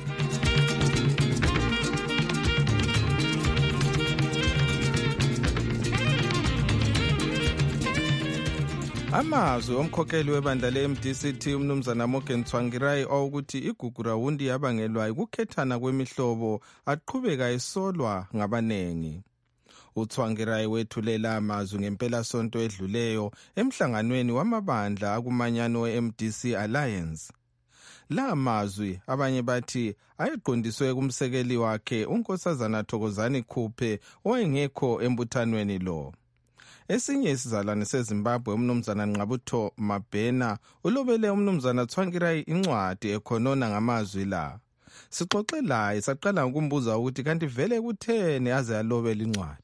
Speaker 14: Amazwi omkhokheli webandla le-M D C T umnumzana Morgan Tsvangirai ukuthi igugurawundi yabangelwa ukukhethana kwemihlobo aqhubeka esolwa ngabanengi. uTsvangirai wethulela amazwi ngempela sonto edluleyo emhlanganweni wamabandla akumanyano we-M D C Alliance. La mazwi abanye bathi ayeqondiswe kumsekeli wakhe unkosazana Thokozani Khuphe owayengekho embuthanweni lo. Esinye isizalwane seZimbabwe umnumzana Nqabutho Mabhena ulobele umnumzana Tsvangirai incwadi ekhonona ngamazwi la. Sixoxe laye saqala ukumbuza ukuthi kanti vele kuthene aze alobele incwadi.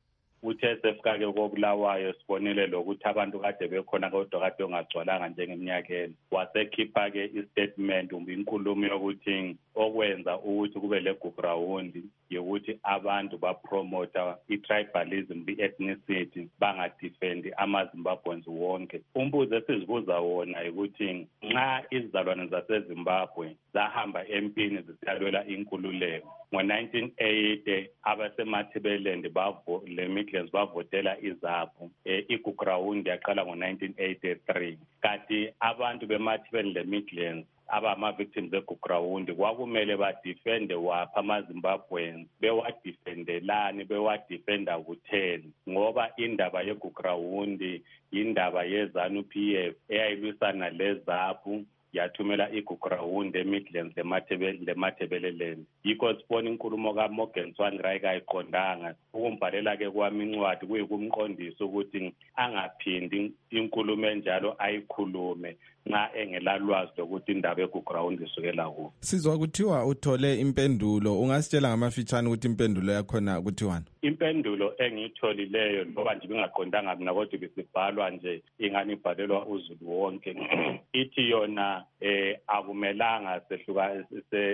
Speaker 15: Uthe sefika-ke kobulawayo sibonile lokuthi abantu kade bekhona kodwa kade ongagcwalanga njengeminyakeni. Wasekhipha-ke istatement umbe inkulumo yokuthi okwenza ukuthi kube legugurawundi yokuthi abantu bapromota i-tribalism, i-ethnicity, bangadifendi amaZimbabweans wonke. Umbuzo esizibuza wona ukuthi nxa izizalwane zaseZimbabwe zahamba empini zisiyalwela inkululeko ngo-nineteen eighty abasemathebeleland bavo le Midlands bavotela izapho e, igugurawundi yaqala ngo-nineteen eighty-three. Kanti abantu bemathebeleland le Midlands abama-victims egugurawundi kwakumele badifende wapha amaZimbabweans, bewadifendelani, bewadifenda kutheni, ngoba indaba yegugurawundi indaba ye-ZANU P F eyayilwisana lezaphu yathumela igugurawundi eMidlands lemathebeleland. Yikho sibona inkulumo kaMorgan Tsvangirai kayiqondanga. Ukumbhalela-ke kwami incwadi kuyikumqondisa ukuthi angaphindi inkulumo enjalo ayikhulume nxa engelalwazi lokuthi indaba egugurawundi isukela kuwo.
Speaker 14: Sizwa kuthiwa uthole impendulo, ungasitshela ngamafitshane ukuthi impendulo yakhona kuthiwani?
Speaker 15: Impendulo engiyitholileyo ngoba nje bingaqondanga mina kodwa besibhalwa nje ingani ibhalelwa uzulu wonke. Ithi yona eh akumelanga sehluka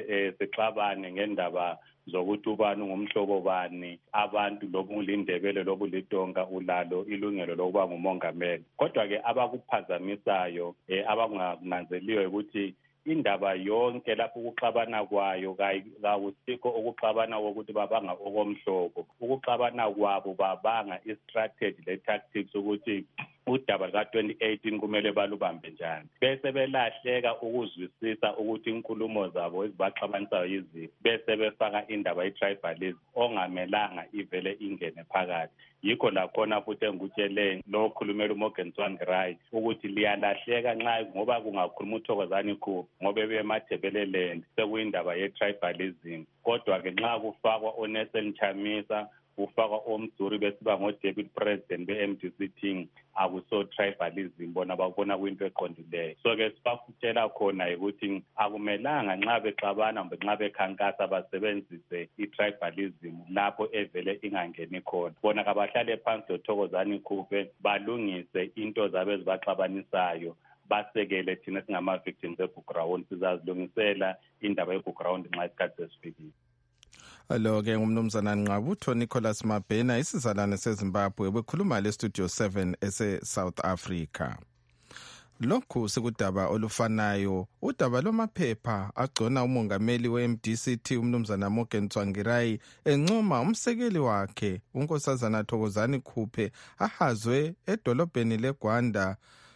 Speaker 15: sexabane ngendaba zokuthi ubani ngumhlobo bani, abantu lobulindebele lobulitonga ulalo ilungelo lokuba ngumongameli. Kodwa-ke abakuphazamisayo eh abangananzeliyo ukuthi indaba yonke lapho ukuxabana kwayo kawusikho ukuxabana wokuthi babanga okomhlobo. Ukuxabana kwabo babanga i-strategy le-tactics ukuthi udaba luka twenty eighteen kumele balubambe njani, bese belahleka ukuzwisisa ukuthi inkulumo zabo ezibaxabanisayo yiziphi, bese befaka indaba ye-tribalism ongamelanga ivele ingene phakathi. Yikho lakhona futhi engikutshele lo okhulumela uMorgan Tsvangirai ukuthi liyalahleka nxa ngoba kungakhuluma uThokozani Khuphe ngoba bemathebeleland sekuyindaba ye-tribalism. Kodwa-ke nxa kufakwa uNelson Chamisa kufakwa oMduri besiba ngo-deputy president be-M D C T akuso-tribalism, bona babona kuyinto eqondileyo. So-ke sibafutshela khona ukuthi akumelanga nxa bexabana mbe nxa bekhankasa basebenzise i-tribalism lapho evele ingangeni khona. Bona kabahlale phansi loThokozani Khuphe balungise into zabo ezibaxabanisayo, basekele thina singama-victims eGugurawundi, sizazilungisela indaba yeGugurawundi nxa isikhathi sesifikile.
Speaker 14: Alo-ke ngumnumzana Nqabutho Nicholas Mabhena, isizalwane seZimbabwe, bekhuluma le-Studio seven ese-South Africa. Lokhu sikudaba olufanayo, udaba lwamaphepha agcona umongameli we-M D C T umnumzana Morgan Tsvangirai encoma umsekeli wakhe unkosazana Thokozani Khuphe ahazwe edolobheni leGwanda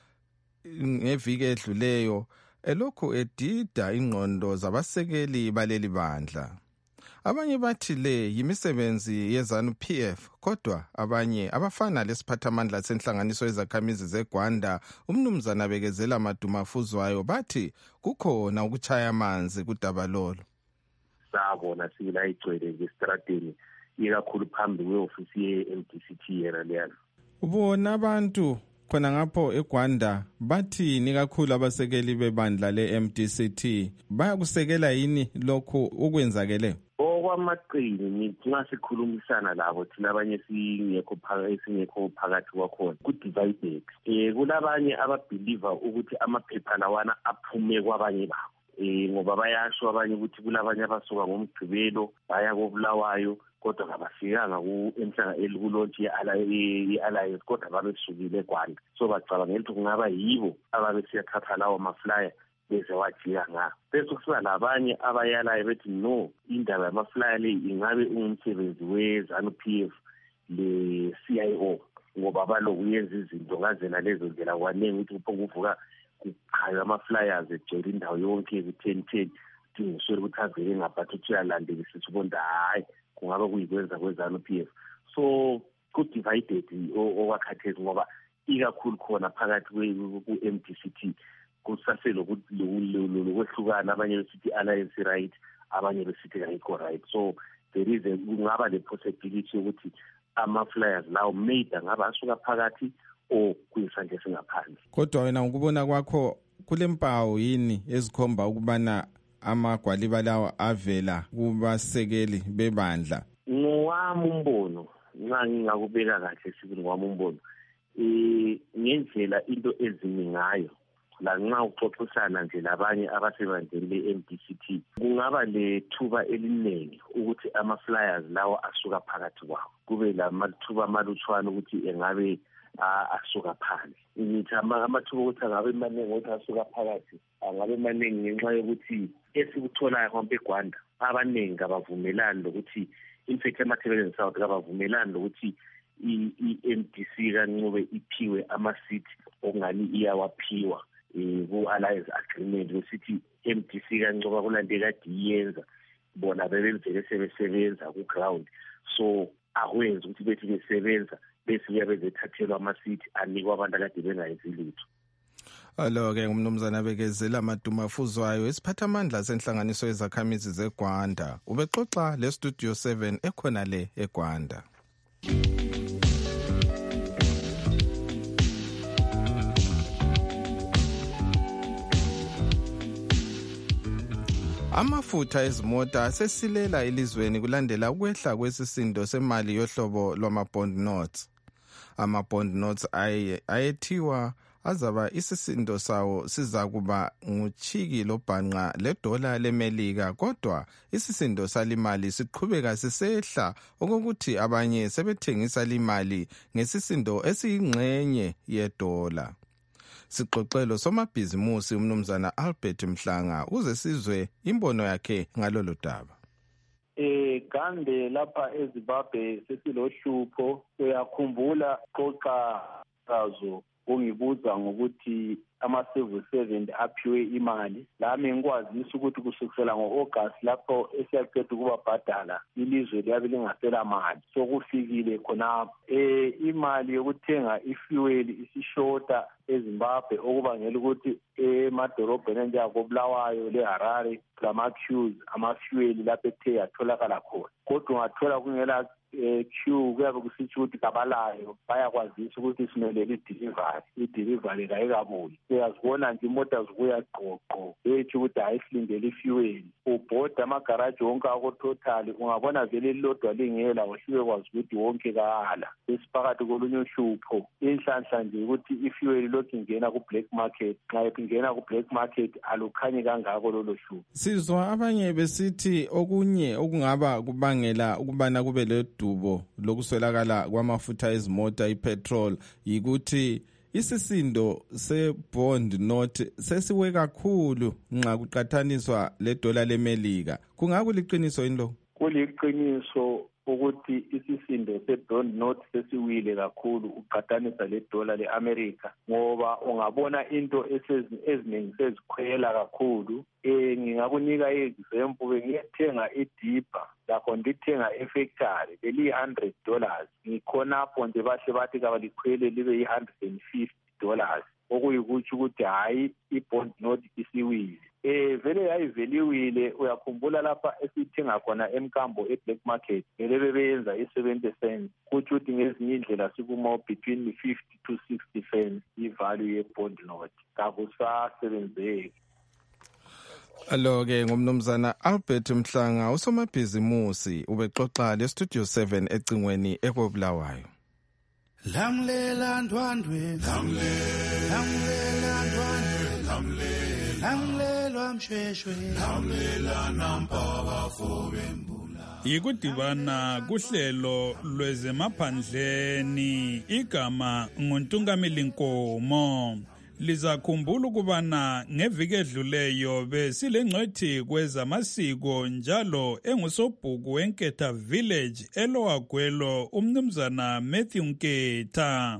Speaker 14: ngeviki edluleyo elokhu edida ingqondo zabasekeli baleli bandla. Abanye bathi le yimisebenzi yeZANU P F, kodwa abanye abafana lesiphathamandla senhlanganiso ezakhamizi zeGwanda umnumzana Bekezela Madumafuzwayo bathi kukhona ukuchaya amanzi kudaba lolo.
Speaker 12: Sabona sila igcwele ngesitradeni ikakhulu phambi kwe-ofisi ye-M D C T yena leyana.
Speaker 14: Ubona abantu khona ngapho eGwanda bathini kakhulu abasekeli bebandla le-M D C T, bayakusekela yini lokhu ukwenzakele?
Speaker 12: Okwamaqini nxa sikhulumisana labo thina abanye singekho phakathi singekho phakathi kwakhona ku-divided. Eh kulabanye ababhiliva ukuthi amaphepha lawana aphume kwabanye babo. Eh ngoba bayasho abanye ukuthi kulabanye abasuka ngomgcibelo baya koBulawayo kodwa kabafikanga ku-enhlanga elikulontshe ye-Alliance kodwa babesukile eGwanda. So bacabangela ukuthi kungaba yibo ababesiyathatha lawo maflyer bese wajika ngawo. Bese kusiba labanye abayalayo bethi no, indaba yamaflyer le ingabe ungumsebenzi we-ZANU P F le-C I O ngoba baloku yenza izinto ngazena lezo ndlela kwanenge ukuthi kuvuka kuchaywa ama-flyers egcwele indawo yonke ku-ten ten dingiswele ukuthi avele ngaphathi ukuthi uyalandela sisibonda hayi kungabe kuyikwenza kwe-ZANU P F. So ku-divided okwakhathesi ngoba ikakhulu khona phakathi ku-M D C T kusaselo lokwehlukana, abanye besithi alliance right, abanye besithi ayikho right. So there is a kungaba le possibility ukuthi ama-flyers lawo maybe angaba asuka phakathi o kuyisandla singaphandle.
Speaker 14: Kodwa wena ngokubona kwakho kule mpawu yini ezikhomba ukubana amagwaliba lawo avela kubasekeli bebandla?
Speaker 12: Ngowami umbono nxa ngingakubeka kahle sibili ngowami umbono eh ngendlela into ezimi ngayo la nxa uxoxisana nje labanye abasebandleni le-M D C T kungaba lethuba eliningi ukuthi ama-flyers lawo asuka phakathi kwawo, kube lamathuba amalutshwana ukuthi engabe asuka phandle. Ngithi amathuba ukuthi angabe maningi ukuthi asuka phakathi angabe maningi ngenxa yokuthi esikutholayo kwampe eGwanda abaningi kabavumelani lokuthi in fact emathebeleni South kabavumelani lokuthi i-M D C kaNcube iphiwe ama-seat okungani iyawaphiwa ku-alliance agreement besithi M D C kaNcube kulande kade iyenza bona bebevele sebesebenza ku-ground. So akwenzi ukuthi bethi besebenza bese kuyabezethathelwa ama-seat anikwa abantu akade bengayenzi lutho.
Speaker 14: Alo-ke umnumzana Bekezela Madumafuzwayo, isiphathamandla senhlanganiso ezakhamizi zeGwanda, ubexoxa le-Studio seven ekhona le eGwanda. Amafutha ezimota asesilela elizweni kulandela ukwehla kwesisindo semali yohlobo lwama-bond notes. Ama-bond notes ayethiwa azaba isisindo sawo sizakuba nguchiki lobhanqa ledola lemelika, kodwa isisindo salimali siqhubeka sisehla okokuthi abanye sebethengisa limali ngesisindo esiyingxenye yedola. Sixoxelo somabhizimusi umnumzana Albert Mhlanga uze sizwe imbono yakhe ngalolu daba.
Speaker 16: Eh Gande lapha eZimbabwe sesilohlupho, uyakhumbula xoxa kazo ungibuza ngokuthi ama-civil servant aphiwe imali, lami ngikwazisa ukuthi kusukisela ngo-August lapho esiyaqeda ukubabhadala ilizwe liyabe lingasela mali, sokufikile khonapho. Eh imali yokuthenga ifuel isishota eZimbabwe okubangela ukuthi emadorobheni anjengakobulawayo leHarare lama-queues ama-fuel lapho ethe yatholakala khona, kodwa ungathola kungela eh queue kuyabe kusitsho ukuthi kabalayo bayakwazisa ukuthi simelele i-delivery i-delivery kayikabuyi. Uyazibona nje imoto zibuya qoqo ethi ukuthi hayi silindele ifuel, ubhoda amagaraji wonke ako-total ungabona vele lilodwa lingela wahliwe kwazi ukuthi wonke kala. Esiphakathi kolunye uhlupho inhlanhla nje ukuthi ifuel lokhu ingena ku-black market, nxa ingena ku-black market alukhanyi kangako lolo hlupho.
Speaker 14: Sizwa abanye besithi okunye okungaba kubangela ukubana kube le dubo lokuswelakala kwamafutha ezimota ipetrol yikuthi isisindo se-bond note sesiwe kakhulu nxa kuqathaniswa le dola leMelika. Kungakuliqiniso yini lo?
Speaker 16: Kuliqiniso ukuthi isisindo se-bond note sesiwile kakhulu uqathanisa le dola le-America, ngoba ungabona into eziningi sezikhwela kakhulu. Eh ngingakunika i-example, ngiyethenga idipa lakho ndithenga efactory beli-one hundred dollars, ngikhonapho nje bahle bathi kabalikhwele libe yi-one hundred fifty dollars, okuyikuthi ukuthi hayi i-bond note isiwile. Eh vele yayiveliwile. Uyakhumbula lapha esithenga khona emkambo e-black market vele bebenza i-seventy cents, kuthi ukuthi ngezinye indlela sikumo between fifty to sixty cents i-value ye-bond note. Kakusasebenzeki.
Speaker 14: Alo-ke ngumnumzana Albert Mhlanga usomabhizimusi ubexoxa le-Studio seven ecingweni ekobulawayo.
Speaker 13: Lamlela ndwandwe, lamlela ndwandwe, lamlela mshweshwe, lamlela nampaba fobembula.
Speaker 4: Yikudibana kuhlelo lwezemaphandleni, igama nguNtungameli Nkomo. Lizakhumbula ukubana ngeviki edluleyo besilengcwethi kwezamasiko njalo engusobhuku weNketha Village eLowagwelo umnumzana Matthew Nketha.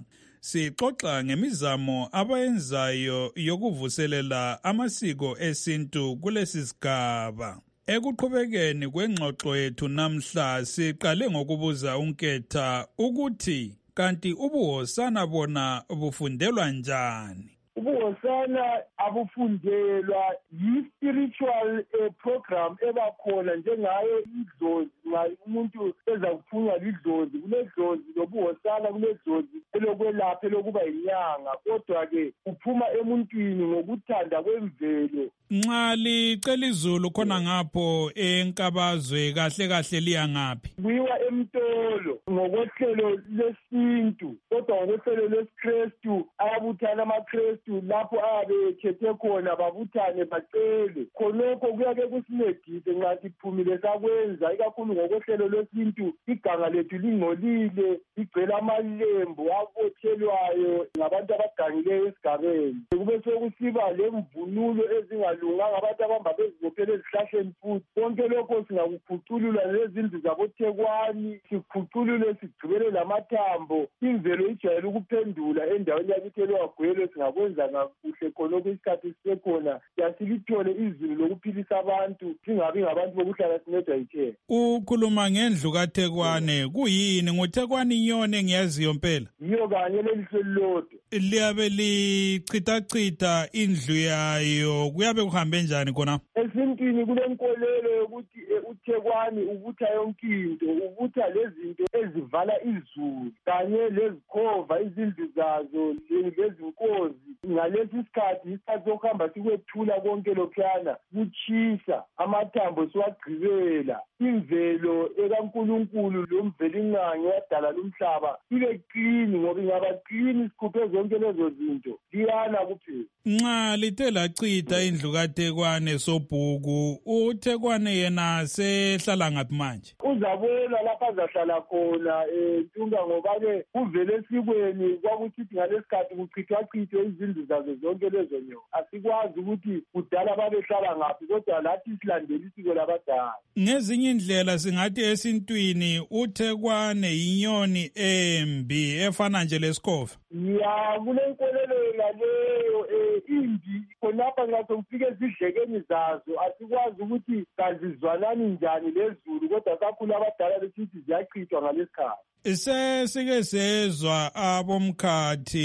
Speaker 4: Sixoxa ngemizamo abayenzayo yokuvuselela amasiko esintu kulesi sigaba. Ekuqhubekeni kwengxoxo yethu namhla siqale ngokubuza uNketha ukuthi kanti ubuhosana bona bufundelwa njani?
Speaker 17: Ubuhosana abufundelwa yi-spiritual uh, program ebakhona njengayo idlozi. Nxa umuntu eza kuphunywa lidlozi, kuledlozi lobuhosana, kuledlozi elokwelapha elokuba yinyanga, kodwa-ke uphuma emuntwini ngokuthanda kwemvelo.
Speaker 4: Nxa licela izulu khona ngapho enkabazwe kahle kahle liya ngaphi?
Speaker 17: Kuyiwa emtolo ngokwehlelo lesintu, kodwa ngokwehlelo lesiKristu ayabuthana amaKristu lapho ayabe ekhethe khona babuthane bacele. Khonokho kuyake kusincedise nxa siphumile sakwenza, ikakhulu ngokwehlelo lwesintu. Iganga lethu lingcolile, ligcwele amalembu abothelwayo ngabantu abagangileyo esigabeni. Kube sokusiba lemvunulo ezingalunganga, abantu abamba bezibophele ezihlahleni futhi. Konke lokho singakukhuculula lezindlu zaboThekwani, sikhuculule sigcibele lamathambo. Imvelo ijayele ukuphendula endaweni yakithi eLowagwelo, singakwenza kakuhle khonokho isikhathi sisekhona. Yasilithole izulu lokuphilisa abantu, singabi ngabantu bokuhlala sinedwa yithena.
Speaker 4: Ukhuluma ngendlu kaThekwane, kuyini nguThekwani inyoni engiyaziyo mpela?
Speaker 17: Yiyo kanye lelihle lilodwa.
Speaker 4: Liyabe lichithachitha indlu yayo, kuyabe kuhambe njani khona?
Speaker 17: Esintwini kulenkolelo yokuthi uThekwani ubutha yonke into, ubutha lezinto ezivala izulu kanye lezikhova izindlu zazo lezinkozi. Ngalesi sikhathi isikhathi sokuhamba sikwethula konke lokhuyana, kutshisa amathambo siwagqibela. Imvelo ekaNkulunkulu lomvelingange wadala lumhlaba ibe qini, ngoba ingaba qini sikhuphe zonke lezo zinto liyana kuphela.
Speaker 4: Nxa lithe lachitha indlu kaThekwane sobhuku, uThekwane uthekwane yena sehlala ngaphi manje?
Speaker 17: Uzabona lapha azahlala khona um Ntunga, ngoba-ke kuvele esikweni kwakusithi ngalesikhathi kuchithwachithwe izindlu zazo zonke lezo nyoni. Asikwazi ukuthi kudala babehlala ngaphi, kodwa lathi silandela isiko labadala.
Speaker 4: Ngezinye indlela singathi esintwini uthekwane yinyoni embi efana nje lesikofa.
Speaker 17: Ya, kule nkolelo leyo um imbi khonapha nxa sokufike ezidlekeni zazo asikwazi ukuthi kazizwanani njani lezulu, kodwa kakhulu abadala besithi ziyachithwa ngalesikhathi.
Speaker 4: Sesike sezwa abomkhathi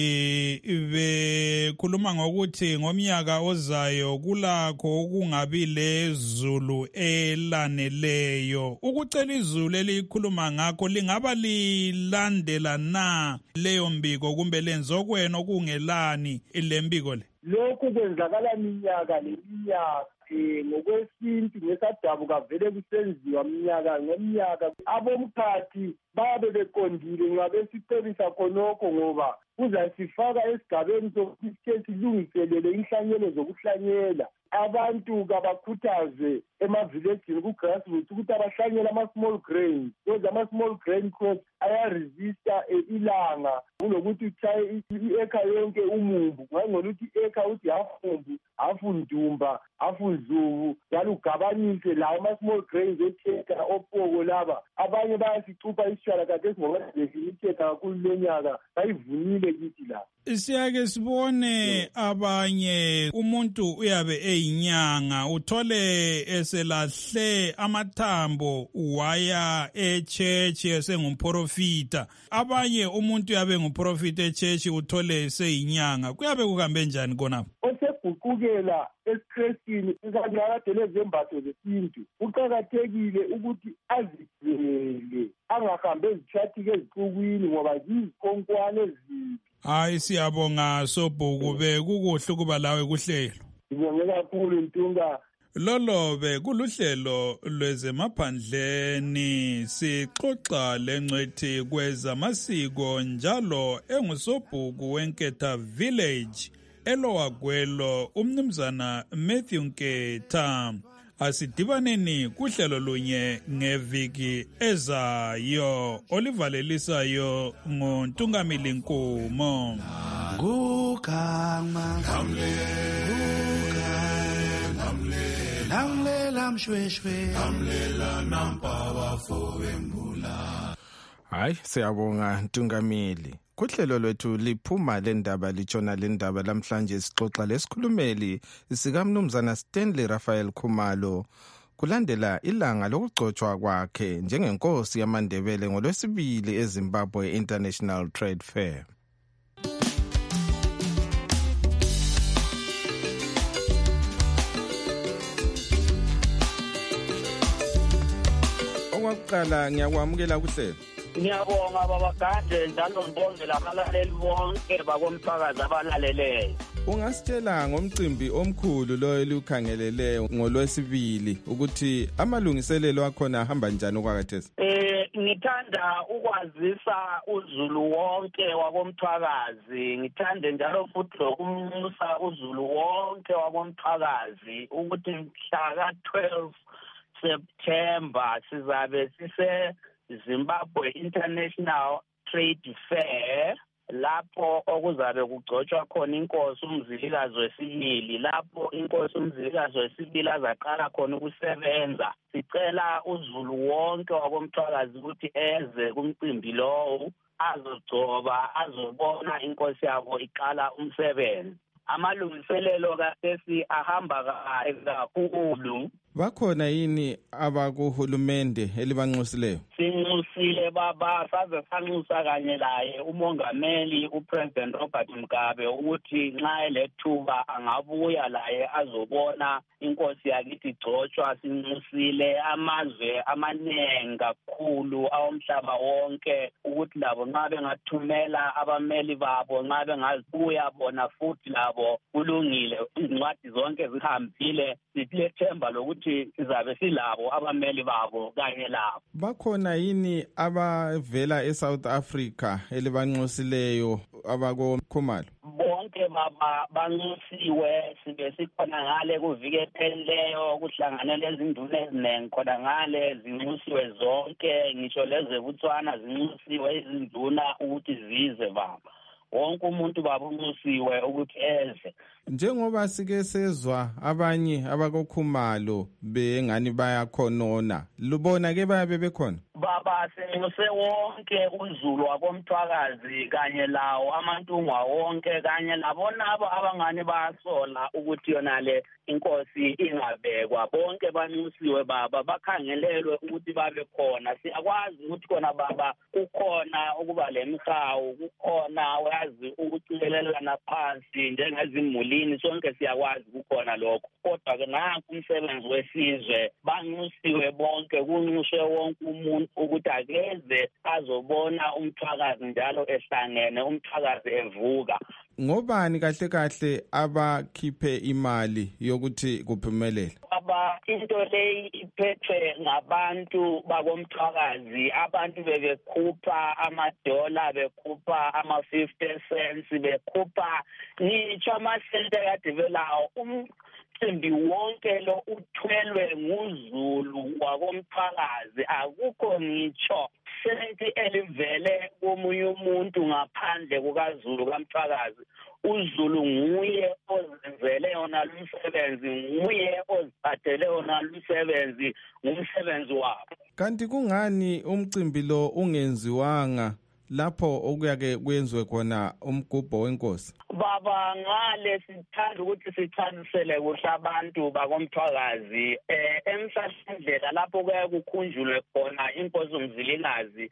Speaker 4: bekhuluma ngokuthi ngomnyaka ozayo kulakho ukungabi lezulu elaneleyo. Ukucela izulu elikhuluma ngakho lingaba lilandela na leyo mbiko kumbe lenzokwena okungelani lembiko le?
Speaker 17: Lokhu kwenzakala minyaka leminyaka. Um ngokwesintu ngesadabuka vele kusenziwa minyaka ngeminyaka. Abomkhathi babe beqondile nxa besicebisa khonokho, ngoba kuzasifaka esigabeni sokuthi sike silungiselele inhlanyelo zokuhlanyela. Abantu kabakhuthaze emavilejini ku-grassroots ukuthi abahlanyele ama-small grains, because ama-small grain crops ayaresista ilanga kulokuthi uchaye i-eka yonke umumbu. Ngangona ukuthi i-eka uthi hafu mumbu, hafu ndumba, hafu nzubu, njalo ugabanise lawo ama-small grains otheka opoko laba. Abanye bayasicupha isitshwala kade esingokazefini itheka kakhulu lenyaka bayivunile kithi la.
Speaker 4: Siyake sibone abanye umuntu uyabe eyinyanga uthole eselahle amathambo waya echechi esengumprofita. Abanye umuntu uyabe ngumprofita echechi uthole eseyinyanga. Kuyabe kuhambe njani konapho?
Speaker 17: Oseguqukela esikrestini ikanyakadele zembatho zesintu kuqakathekile ukuthi azigcwele, angahambe ezitshathike ezixukwini ngoba zizikhonkwane ezimbi.
Speaker 4: Hayi, siyabonga Sobhuku, bekukuhle ukuba lawe kuhlelo.
Speaker 17: Ngibonge kakhulu Ntunga.
Speaker 4: Lolobe kuluhlelo lwezemaphandleni, sixoxa lengcwethi kwezamasiko njalo enguSobhuku weNketha Village elowagwelo umnumzana Matthew Nketha. Asidibaneni kuhlelo lunye ngeviki ezayo olivalelisayo ngoNtungamili Nkumo.
Speaker 13: Gugama ngamle ngamle ngamle lamshweshwe ngamle la nampa bafowembula.
Speaker 14: Hayi, siyabonga Ntungamili. Kuhlelo lwethu liphuma lendaba litshona lendaba lamhlanje sixoxa lesikhulumeli sikamnumzana Stanley Raphael Khumalo kulandela ilanga lokugcotshwa kwakhe njengenkosi yamaNdebele ngolwesibili eZimbabwe International Trade Fair. Okwaqala ngiyakwamukela kuhlelo.
Speaker 18: Ngiyabonga baba Gade njalo ngibongela abalaleli bonke bakomphakathi abalaleleyo.
Speaker 14: Ungasitshela ngomcimbi omkhulu lo elikhangeleleyo ngolwesibili ukuthi amalungiselelo akhona ahamba njani okwakhathesi?
Speaker 18: Eh ngithanda ukwazisa uzulu wonke wakomphakathi, ngithande njalo futhi lokumusa uzulu wonke wakomphakathi ukuthi mhla ka twelve September sizabe sise Zimbabwe International Trade Fair, lapho okuzabe kugcotshwa khona inkosi umzilikazi wesibili, lapho inkosi umzilikazi wesibili azaqala khona ukusebenza. Sicela uzulu wonke wakomthwakazi ukuthi eze kumcimbi lowo azogcoba, azobona inkosi yabo iqala umsebenzi. Amalungiselelo kathesi ahamba kahle kakhulu.
Speaker 14: Bakhona yini abakuhulumende elibanxusileyo?
Speaker 18: Sinxusile baba, saze sanxusa kanye laye umongameli uPresident Robert Mugabe ukuthi nxa elethuba angabuya laye azobona inkosi yakithi igcotshwa. Sinxusile amazwe amanengi kakhulu awomhlaba wonke ukuthi labo nxa bengathumela abameli babo, nxa bengabuya bona futhi labo kulungile, incwadi zonke zihambile, silethemba lokuthi sizabe silabo abameli babo kanye labo.
Speaker 14: Bakhona yini abavela eSouth Africa elibanxusileyo abakoKhumalo?
Speaker 18: Bonke bonke baba banxusiwe sibe sikhona ngale kuvike ephelileyo kuhlanganele izinduna eziningi khona ngale zinxusiwe zonke ngisho leze butswana zinxusiwe izinduna ukuthi zize baba wonke umuntu baba unxusiwe ukuthi eze.
Speaker 14: Njengoba sike sezwa abanye abakokhumalo bengani bayakhonona lubona ke bayabe bekhona
Speaker 18: baba senxuse wonke uZulu wakomthwakazi kanye lawo amantungwa wonke kanye labona abo abangani basola ukuthi yona le inkosi ingabekwa bonke banxusiwe baba bakhangelelwe ukuthi babe khona. Siyakwazi ukuthi khona baba kukhona ukuba lemkhawu kukhona wazi ukucilelelana phansi njengezimulini sonke siyakwazi kukhona lokho kodwa ke nanku umsebenzi wesizwe banxusiwe bonke kunxuswe wonke umuntu ukuthi akeze azobona umthwakazi njalo ehlangene umthwakazi evuka.
Speaker 14: Ngobani kahle kahle abakhiphe imali yokuthi kuphumelele?
Speaker 18: Baba into leyi iphethwe ngabantu bakomthwakazi abantu bebekhupha amadola bekhupha ama fifty cents bekhupha ngitsho amasente kade belawo umcimbi wonke lo uthwelwe nguZulu wakomthwakazi akukho ngitsho senti elivele komunye umuntu ngaphandle kukaZulu kaMthwakazi. uZulu nguye ozenzele yona lumsebenzi nguye oziphathele yona lumsebenzi ngumsebenzi wabo.
Speaker 14: Kanti kungani umcimbi lo ungenziwanga lapho okuyake kuyenzwe khona umgubho wenkosi?
Speaker 18: Baba ngale sithanda ukuthi sichazisele kuhle abantu bakomthwakazi eh emhlahlandlela lapho kuya kukhunjulwe khona inkosi uMzilikazi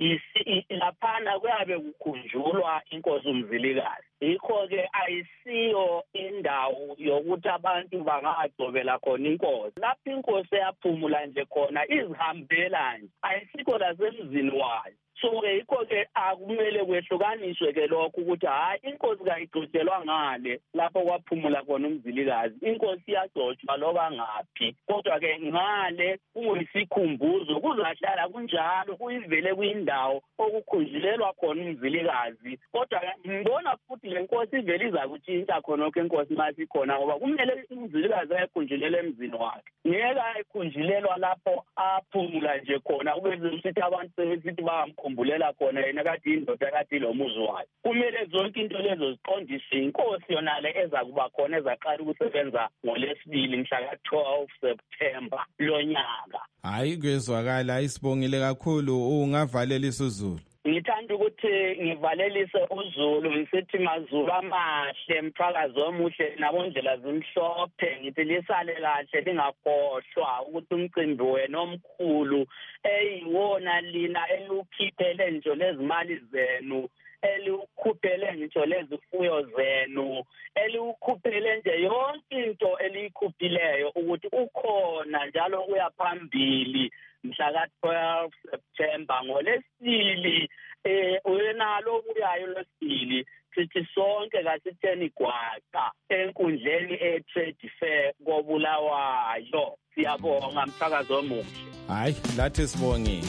Speaker 18: laphana kuyabe kukhunjulwa inkosi uMzilikazi. Yikho ke ayisiyo indawo yokuthi abantu bangagcobela khona inkosi. Lapho inkosi yaphumula nje khona izihambela nje ayisikho lasemzini wayo. So ke yikho ke akumele kwehlukaniswe ke lokho ukuthi hayi inkosi kayigcotshelwa ngale lapho kwaphumula khona uMzilikazi. Inkosi iyagcotshwa loba ngaphi kodwa ke ngale kuyisikhumbuzo kuzahlala kunjalo kuyivele kuyindawo okukhunjulelwa khona uMzilikazi. Kodwa ngibona futhi le nkosi ivele iza kutshintsha khona lokho inkosi mase khona ngoba kumele uMzilikazi ayikhunjulele emzini wakhe. Ngeke ayikhunjulelwa lapho aphumula nje khona ubeze usithi abantu sebethi bamkhumbula khona yena kade indoda kade lo muzi wayo. Kumele zonke into lezo ziqondiswe inkosi yona le eza kuba khona ezaqala ukusebenza ngolesibili mhla ka twelve September lo nyaka.
Speaker 14: Hayi kwezwakala isibongile kakhulu ungavalelisa uZulu.
Speaker 18: Ngithanda ukuthi ngivalelise uZulu ngisithi mazulu amahle Mthwakazi omuhle nabondlela zimhlophe ngithi lisale kahle lingakhohlwa ukuthi umcimbi wena omkhulu eyiwona lina elukhiphele nje lezimali zenu eliukhuphele ngitsho lezifuyo zenu eliukhuphele nje yonke into eliyikhuphileyo ukuthi ukhona njalo uya phambili mhla ka twelve September ngolesibili eh uyenalo uyayo lesibili sithi sonke kasitheni gwaqa enkundleni e-trade fair koBulawayo. Siyabonga Mthwakazi omuhle.
Speaker 14: Hayi lathi sibonge.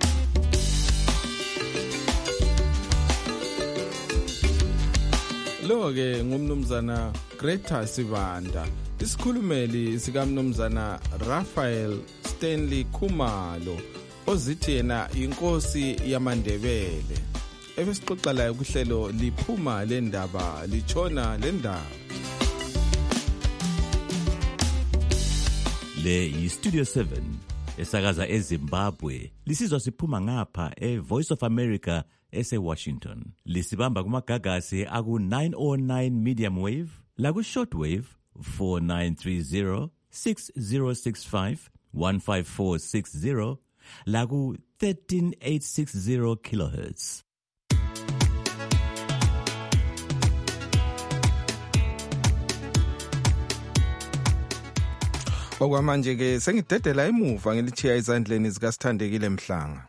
Speaker 14: Lo ke ngumnumzana Greta Sibanda isikhulumeli sikamnumzana Raphael Stanley Khumalo ozithi yena inkosi yamaNdebele. Ebesixoxa la kuhlelo liphuma lendaba lichona lendaba.
Speaker 19: Le yi Studio seven esakaza eZimbabwe lisizwa siphuma ngapha eVoice of America ese Washington. Lisibamba kumagagasi aku nine oh nine medium wave la ku short wave four nine three zero six zero six five one five four six zero la ku thirteen eight sixty kilohertz.
Speaker 14: Okwamanje ke sengidedela emuva ngilithiya izandleni zikaSithandekile Mhlanga.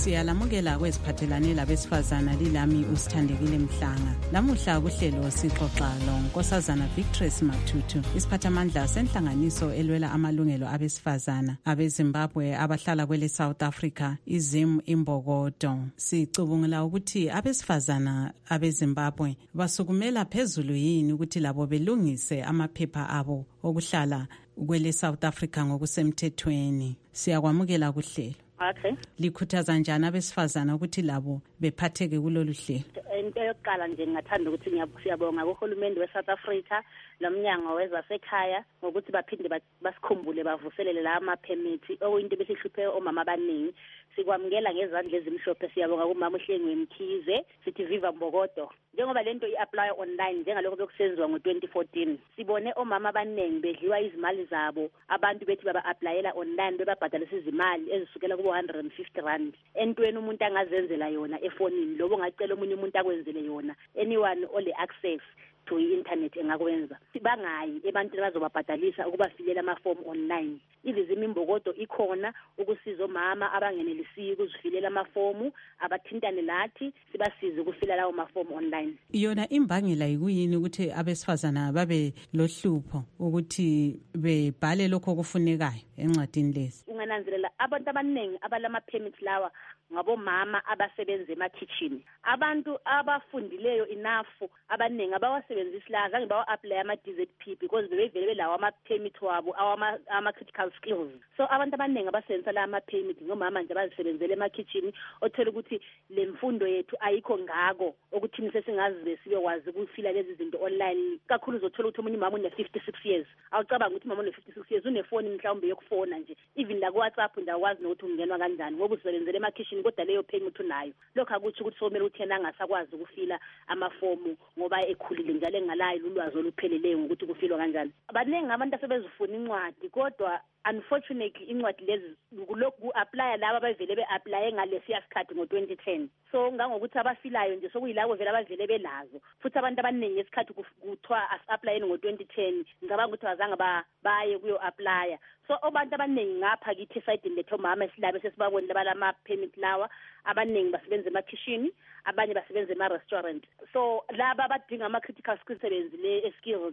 Speaker 3: Siyalamukela kweziphathelane labesifazana lilami usithandekile Mhlanga. Lamuhla kuhlelo sixoxa lonkosazana Victress Matutu, isiphathamandla senhlanganiso elwela amalungelo abesifazana abeZimbabwe abahlala kwele South Africa, iZim Imbokodo. Sicubungula ukuthi abesifazana abeZimbabwe basukumela phezulu yini ukuthi labo belungise amaphepha abo okuhlala kwele South Africa ngokusemthethweni. Siyakwamukela kuhlelo.
Speaker 20: Okay.
Speaker 3: Likhuthaza njani abesifazana ukuthi labo bephatheke kulolu hlelo?
Speaker 20: Into yokuqala nje ngingathanda ukuthi ngiyabonga kuhulumende weSouth Africa lomnyango wezasekhaya ngokuthi baphinde basikhumbule bavuselele la ama-permit okuyinto besihluphe omama abaningi. Sikwamukela ngezandla ezimhlophe. Siyabonga kumama uHlengwe Mkhize, sithi Viva Mbokodo. Njengoba lento i-apply online njengalokho bekusenziwa ngo twenty fourteen, sibone omama abaningi bedliwa izimali zabo, abantu bethi baba-applyela online bebabhadalisa izimali ezisukela kubo one hundred fifty rand entweni umuntu angazenzela yona efonini, lobo ngacela omunye umuntu akwenzele yona. Anyone ole access to i-internet engakwenza. Sibangayi ebantwini bazobabhadalisa ukubafilela amaform online. iVizim Imbokodo ikhona ukusiza omama abangenelisiyo ukuzifilela amafomu, abathintane lathi sibasize ukufila lawo maform online.
Speaker 3: Yona imbangela yikuyini ukuthi abesifazana babe lohlupho ukuthi bebhale lokho kufunekayo encwadini lezi?
Speaker 20: Ungananzelela abantu abaningi abalama permits lawa ngabomama abasebenza ema-kitchen. Abantu abafundileyo enough abaningi abawasebenzisi la zange bawa-apply ama-D Z P because bebevele belawo ama-permit wabo ama-critical skills. So abantu abaningi abasebenzisa la ama-permit ngomama nje abazisebenzela ema-kitchen, othola ukuthi le mfundo yethu ayikho ngako ukuthi sesingazi sibekwazi ukufila lezi zinto online. Kakhulu uzothola ukuthi umunye umama une-fifty-six years. Awucabanga ukuthi umama une-fifty-six years unefoni mhlawumbe yokufona nje. Even la ku-WhatsApp ndakwazi nokuthi ungenwa kanjani ngoba usebenzela ema-kitchen kodwa leyo permit unayo. Lokho akuthi ukuthi somele ukuthi yena angasakwazi ukufila amafomu ngoba ekhulile njalo engalayo ulwazi olupheleleyo ngokuthi kufilwa kanjani. Abaningi abantu asebezifuna incwadi kodwa unfortunately incwadi lezi kulokhu ku-apply laba abavele be-apply ngalesiya sikhathi ngo twenty ten. So ngangokuthi abafilayo nje sokuyilabo vele abavele belazo. Futhi abantu abaningi esikhathi kuthiwa as-applyeni ngo twenty ten ngicabanga ukuthi bazange baye kuyo-apply. So abantu abaningi ngapha kithi esayidini lethu omama esilabe sesibabonile balama permit lawa, abaningi basebenza ema-kitchen, abanye basebenza ema-restaurant. So laba abadinga ama-critical skills sebenzi le skills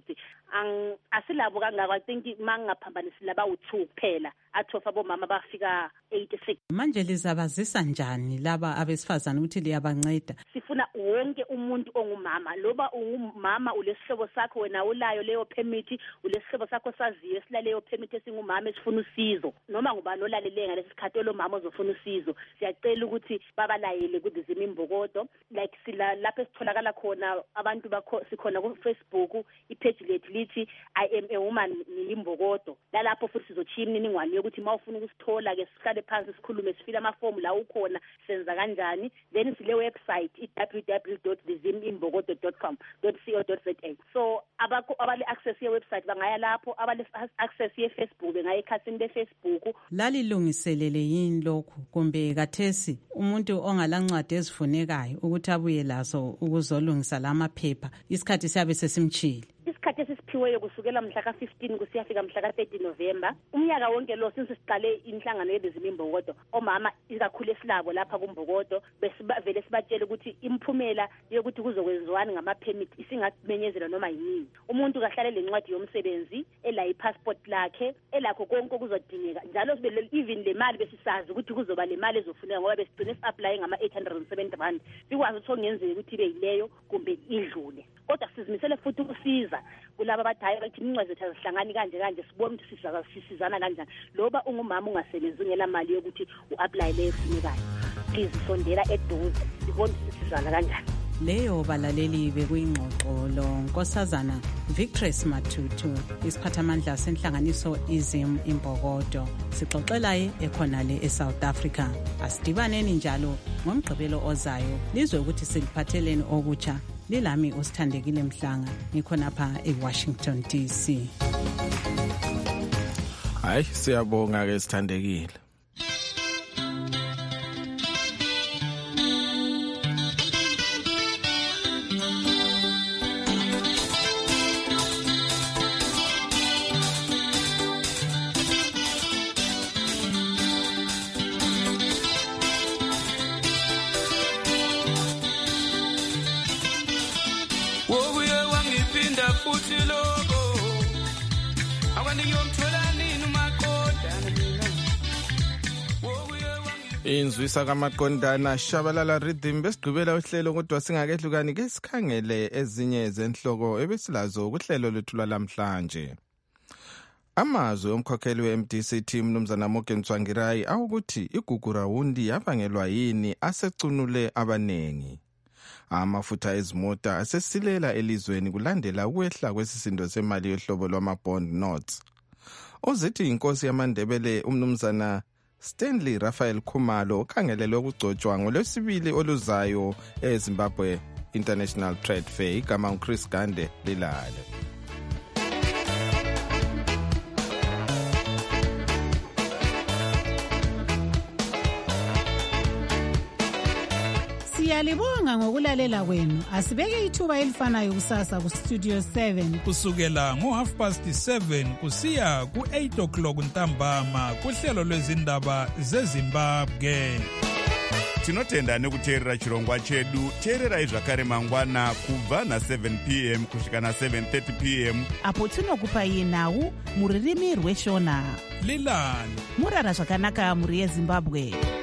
Speaker 20: asilabo kangako. I think mangaphambanisi laba u-two kuphela athofa bomama bafika eighty-six.
Speaker 3: Manje lizabazisa njani laba abesifazana ukuthi liyabanceda?
Speaker 20: Sifuna wonke umuntu ongumama, loba ungumama ulesihlobo sakho wena ulayo leyo permit, ulesihlobo sakho saziyo esilaleyo permit esingumama esifuna usizo, noma ngubani olalele ngalesi sikhathi lo mama ozofuna usizo, siyacela ukuthi babalayele kuVizim Imbokodo. Like sila lapho esitholakala khona abantu bakho sikhona ku Facebook, ipage lethu lithi I am a woman Imbokodo. Lalapho futhi sizochiya imininingwane yokuthi mawufuna ukusithola ke sihlale phansi sikhulume sifile amaform la ukhona senza kanjani. Then sile website i w w w dot vizim imbokodo dot com dot co dot za. So abakho abale access ye website bangaya lapho, abale access ye Facebook bengaye ekhasini le Facebook.
Speaker 3: Lalilungiselele yini lokho kumbe kathesi umuntu ongalancwadi ezifunekayo ukuthi abuye lazo ukuzolungisa lamaphepha isikhathi siyabe sesimchile?
Speaker 20: Isikhathi esisiphiweyo kusukela mhla ka fifteen kusiyafika mhla ka thirty November umnyaka wonke lo since siqale inhlangano yeVizim Imbokodo. Omama ikakhulu esilabo lapha kuMbokodo besivele sibatshele ukuthi imphumela yokuthi kuzokwenziwani ngama-permit isingamenyezela noma yini. Umuntu kahlale lencwadi yomsebenzi, ela i-passport lakhe, elakho konke kuzodingeka njalo sibe even le mali besisazi ukuthi kuzoba le mali ezofuneka ngoba besigcine si-apply ngama-eight hundred seventy rand. Sikwazi ukuthi ongenzeka ukuthi ibe yileyo kumbe idlule. Kodwa sizimisele futhi ukusiza kulaba abadala bathi incwadi zethu azihlangani kanje kanje, sibone ukuthi sizaza sisizana kanjani. Loba ungumama ungasebenzi ungela mali yokuthi u-apply leyo efunekayo, please sondela eduze sibone ukuthi sisizana kanjani.
Speaker 3: Leyo balaleli bekuyingxoxo lo nkosazana Victress Matutu, isiphathamandla senhlanganiso iZim Imbokodo, sixoxelaye ekhonale eSouth Africa. Asidibaneni njalo ngomgqibelo ozayo lizwe ukuthi siliphatheleni okutsha. Lilami usithandekile Mhlanga, ngikhonapha eWashington D C.
Speaker 14: Hayi siyabonga ke sithandekile. inzwisa kamaqondana shabalala rhythm besigqibela uhlelo kodwa singakehlukani ke sikhangele ezinye zenhloko ebesilazo kuhlelo lethu lamhlanje. Amazwi omkhokheli we-M D C T Mnumzana Morgan Tsvangirai awukuthi igugurawundi yabangelwa yini asecunule abanengi. Amafutha ezimota asesilela elizweni kulandela ukwehla kwesisindo semali yohlobo lwama-bond notes. Ozithi inkosi yamaNdebele uMnumzana Stanley Raphael Khumalo okhangelelwe ukugcotshwa ngolwesibili oluzayo eZimbabwe International Trade Fair igama uChris Gande lilale.
Speaker 2: Siyalibonga ngokulalela kwenu. Asibeke ithuba elifanayo kusasa ku Studio seven
Speaker 4: kusukela ngo half past seven kusiya ku eight o'clock ntambama kuhlelo lwezindaba zeZimbabwe.
Speaker 1: Tinotenda nekuteerera chirongwa chedu. Teererai zvakare mangwana kubva na seven p m kusvika na seven thirty p m
Speaker 2: apo tinokupai nhau muririmi rweshona.
Speaker 4: Lilani
Speaker 2: murara zvakanaka muri yeZimbabwe.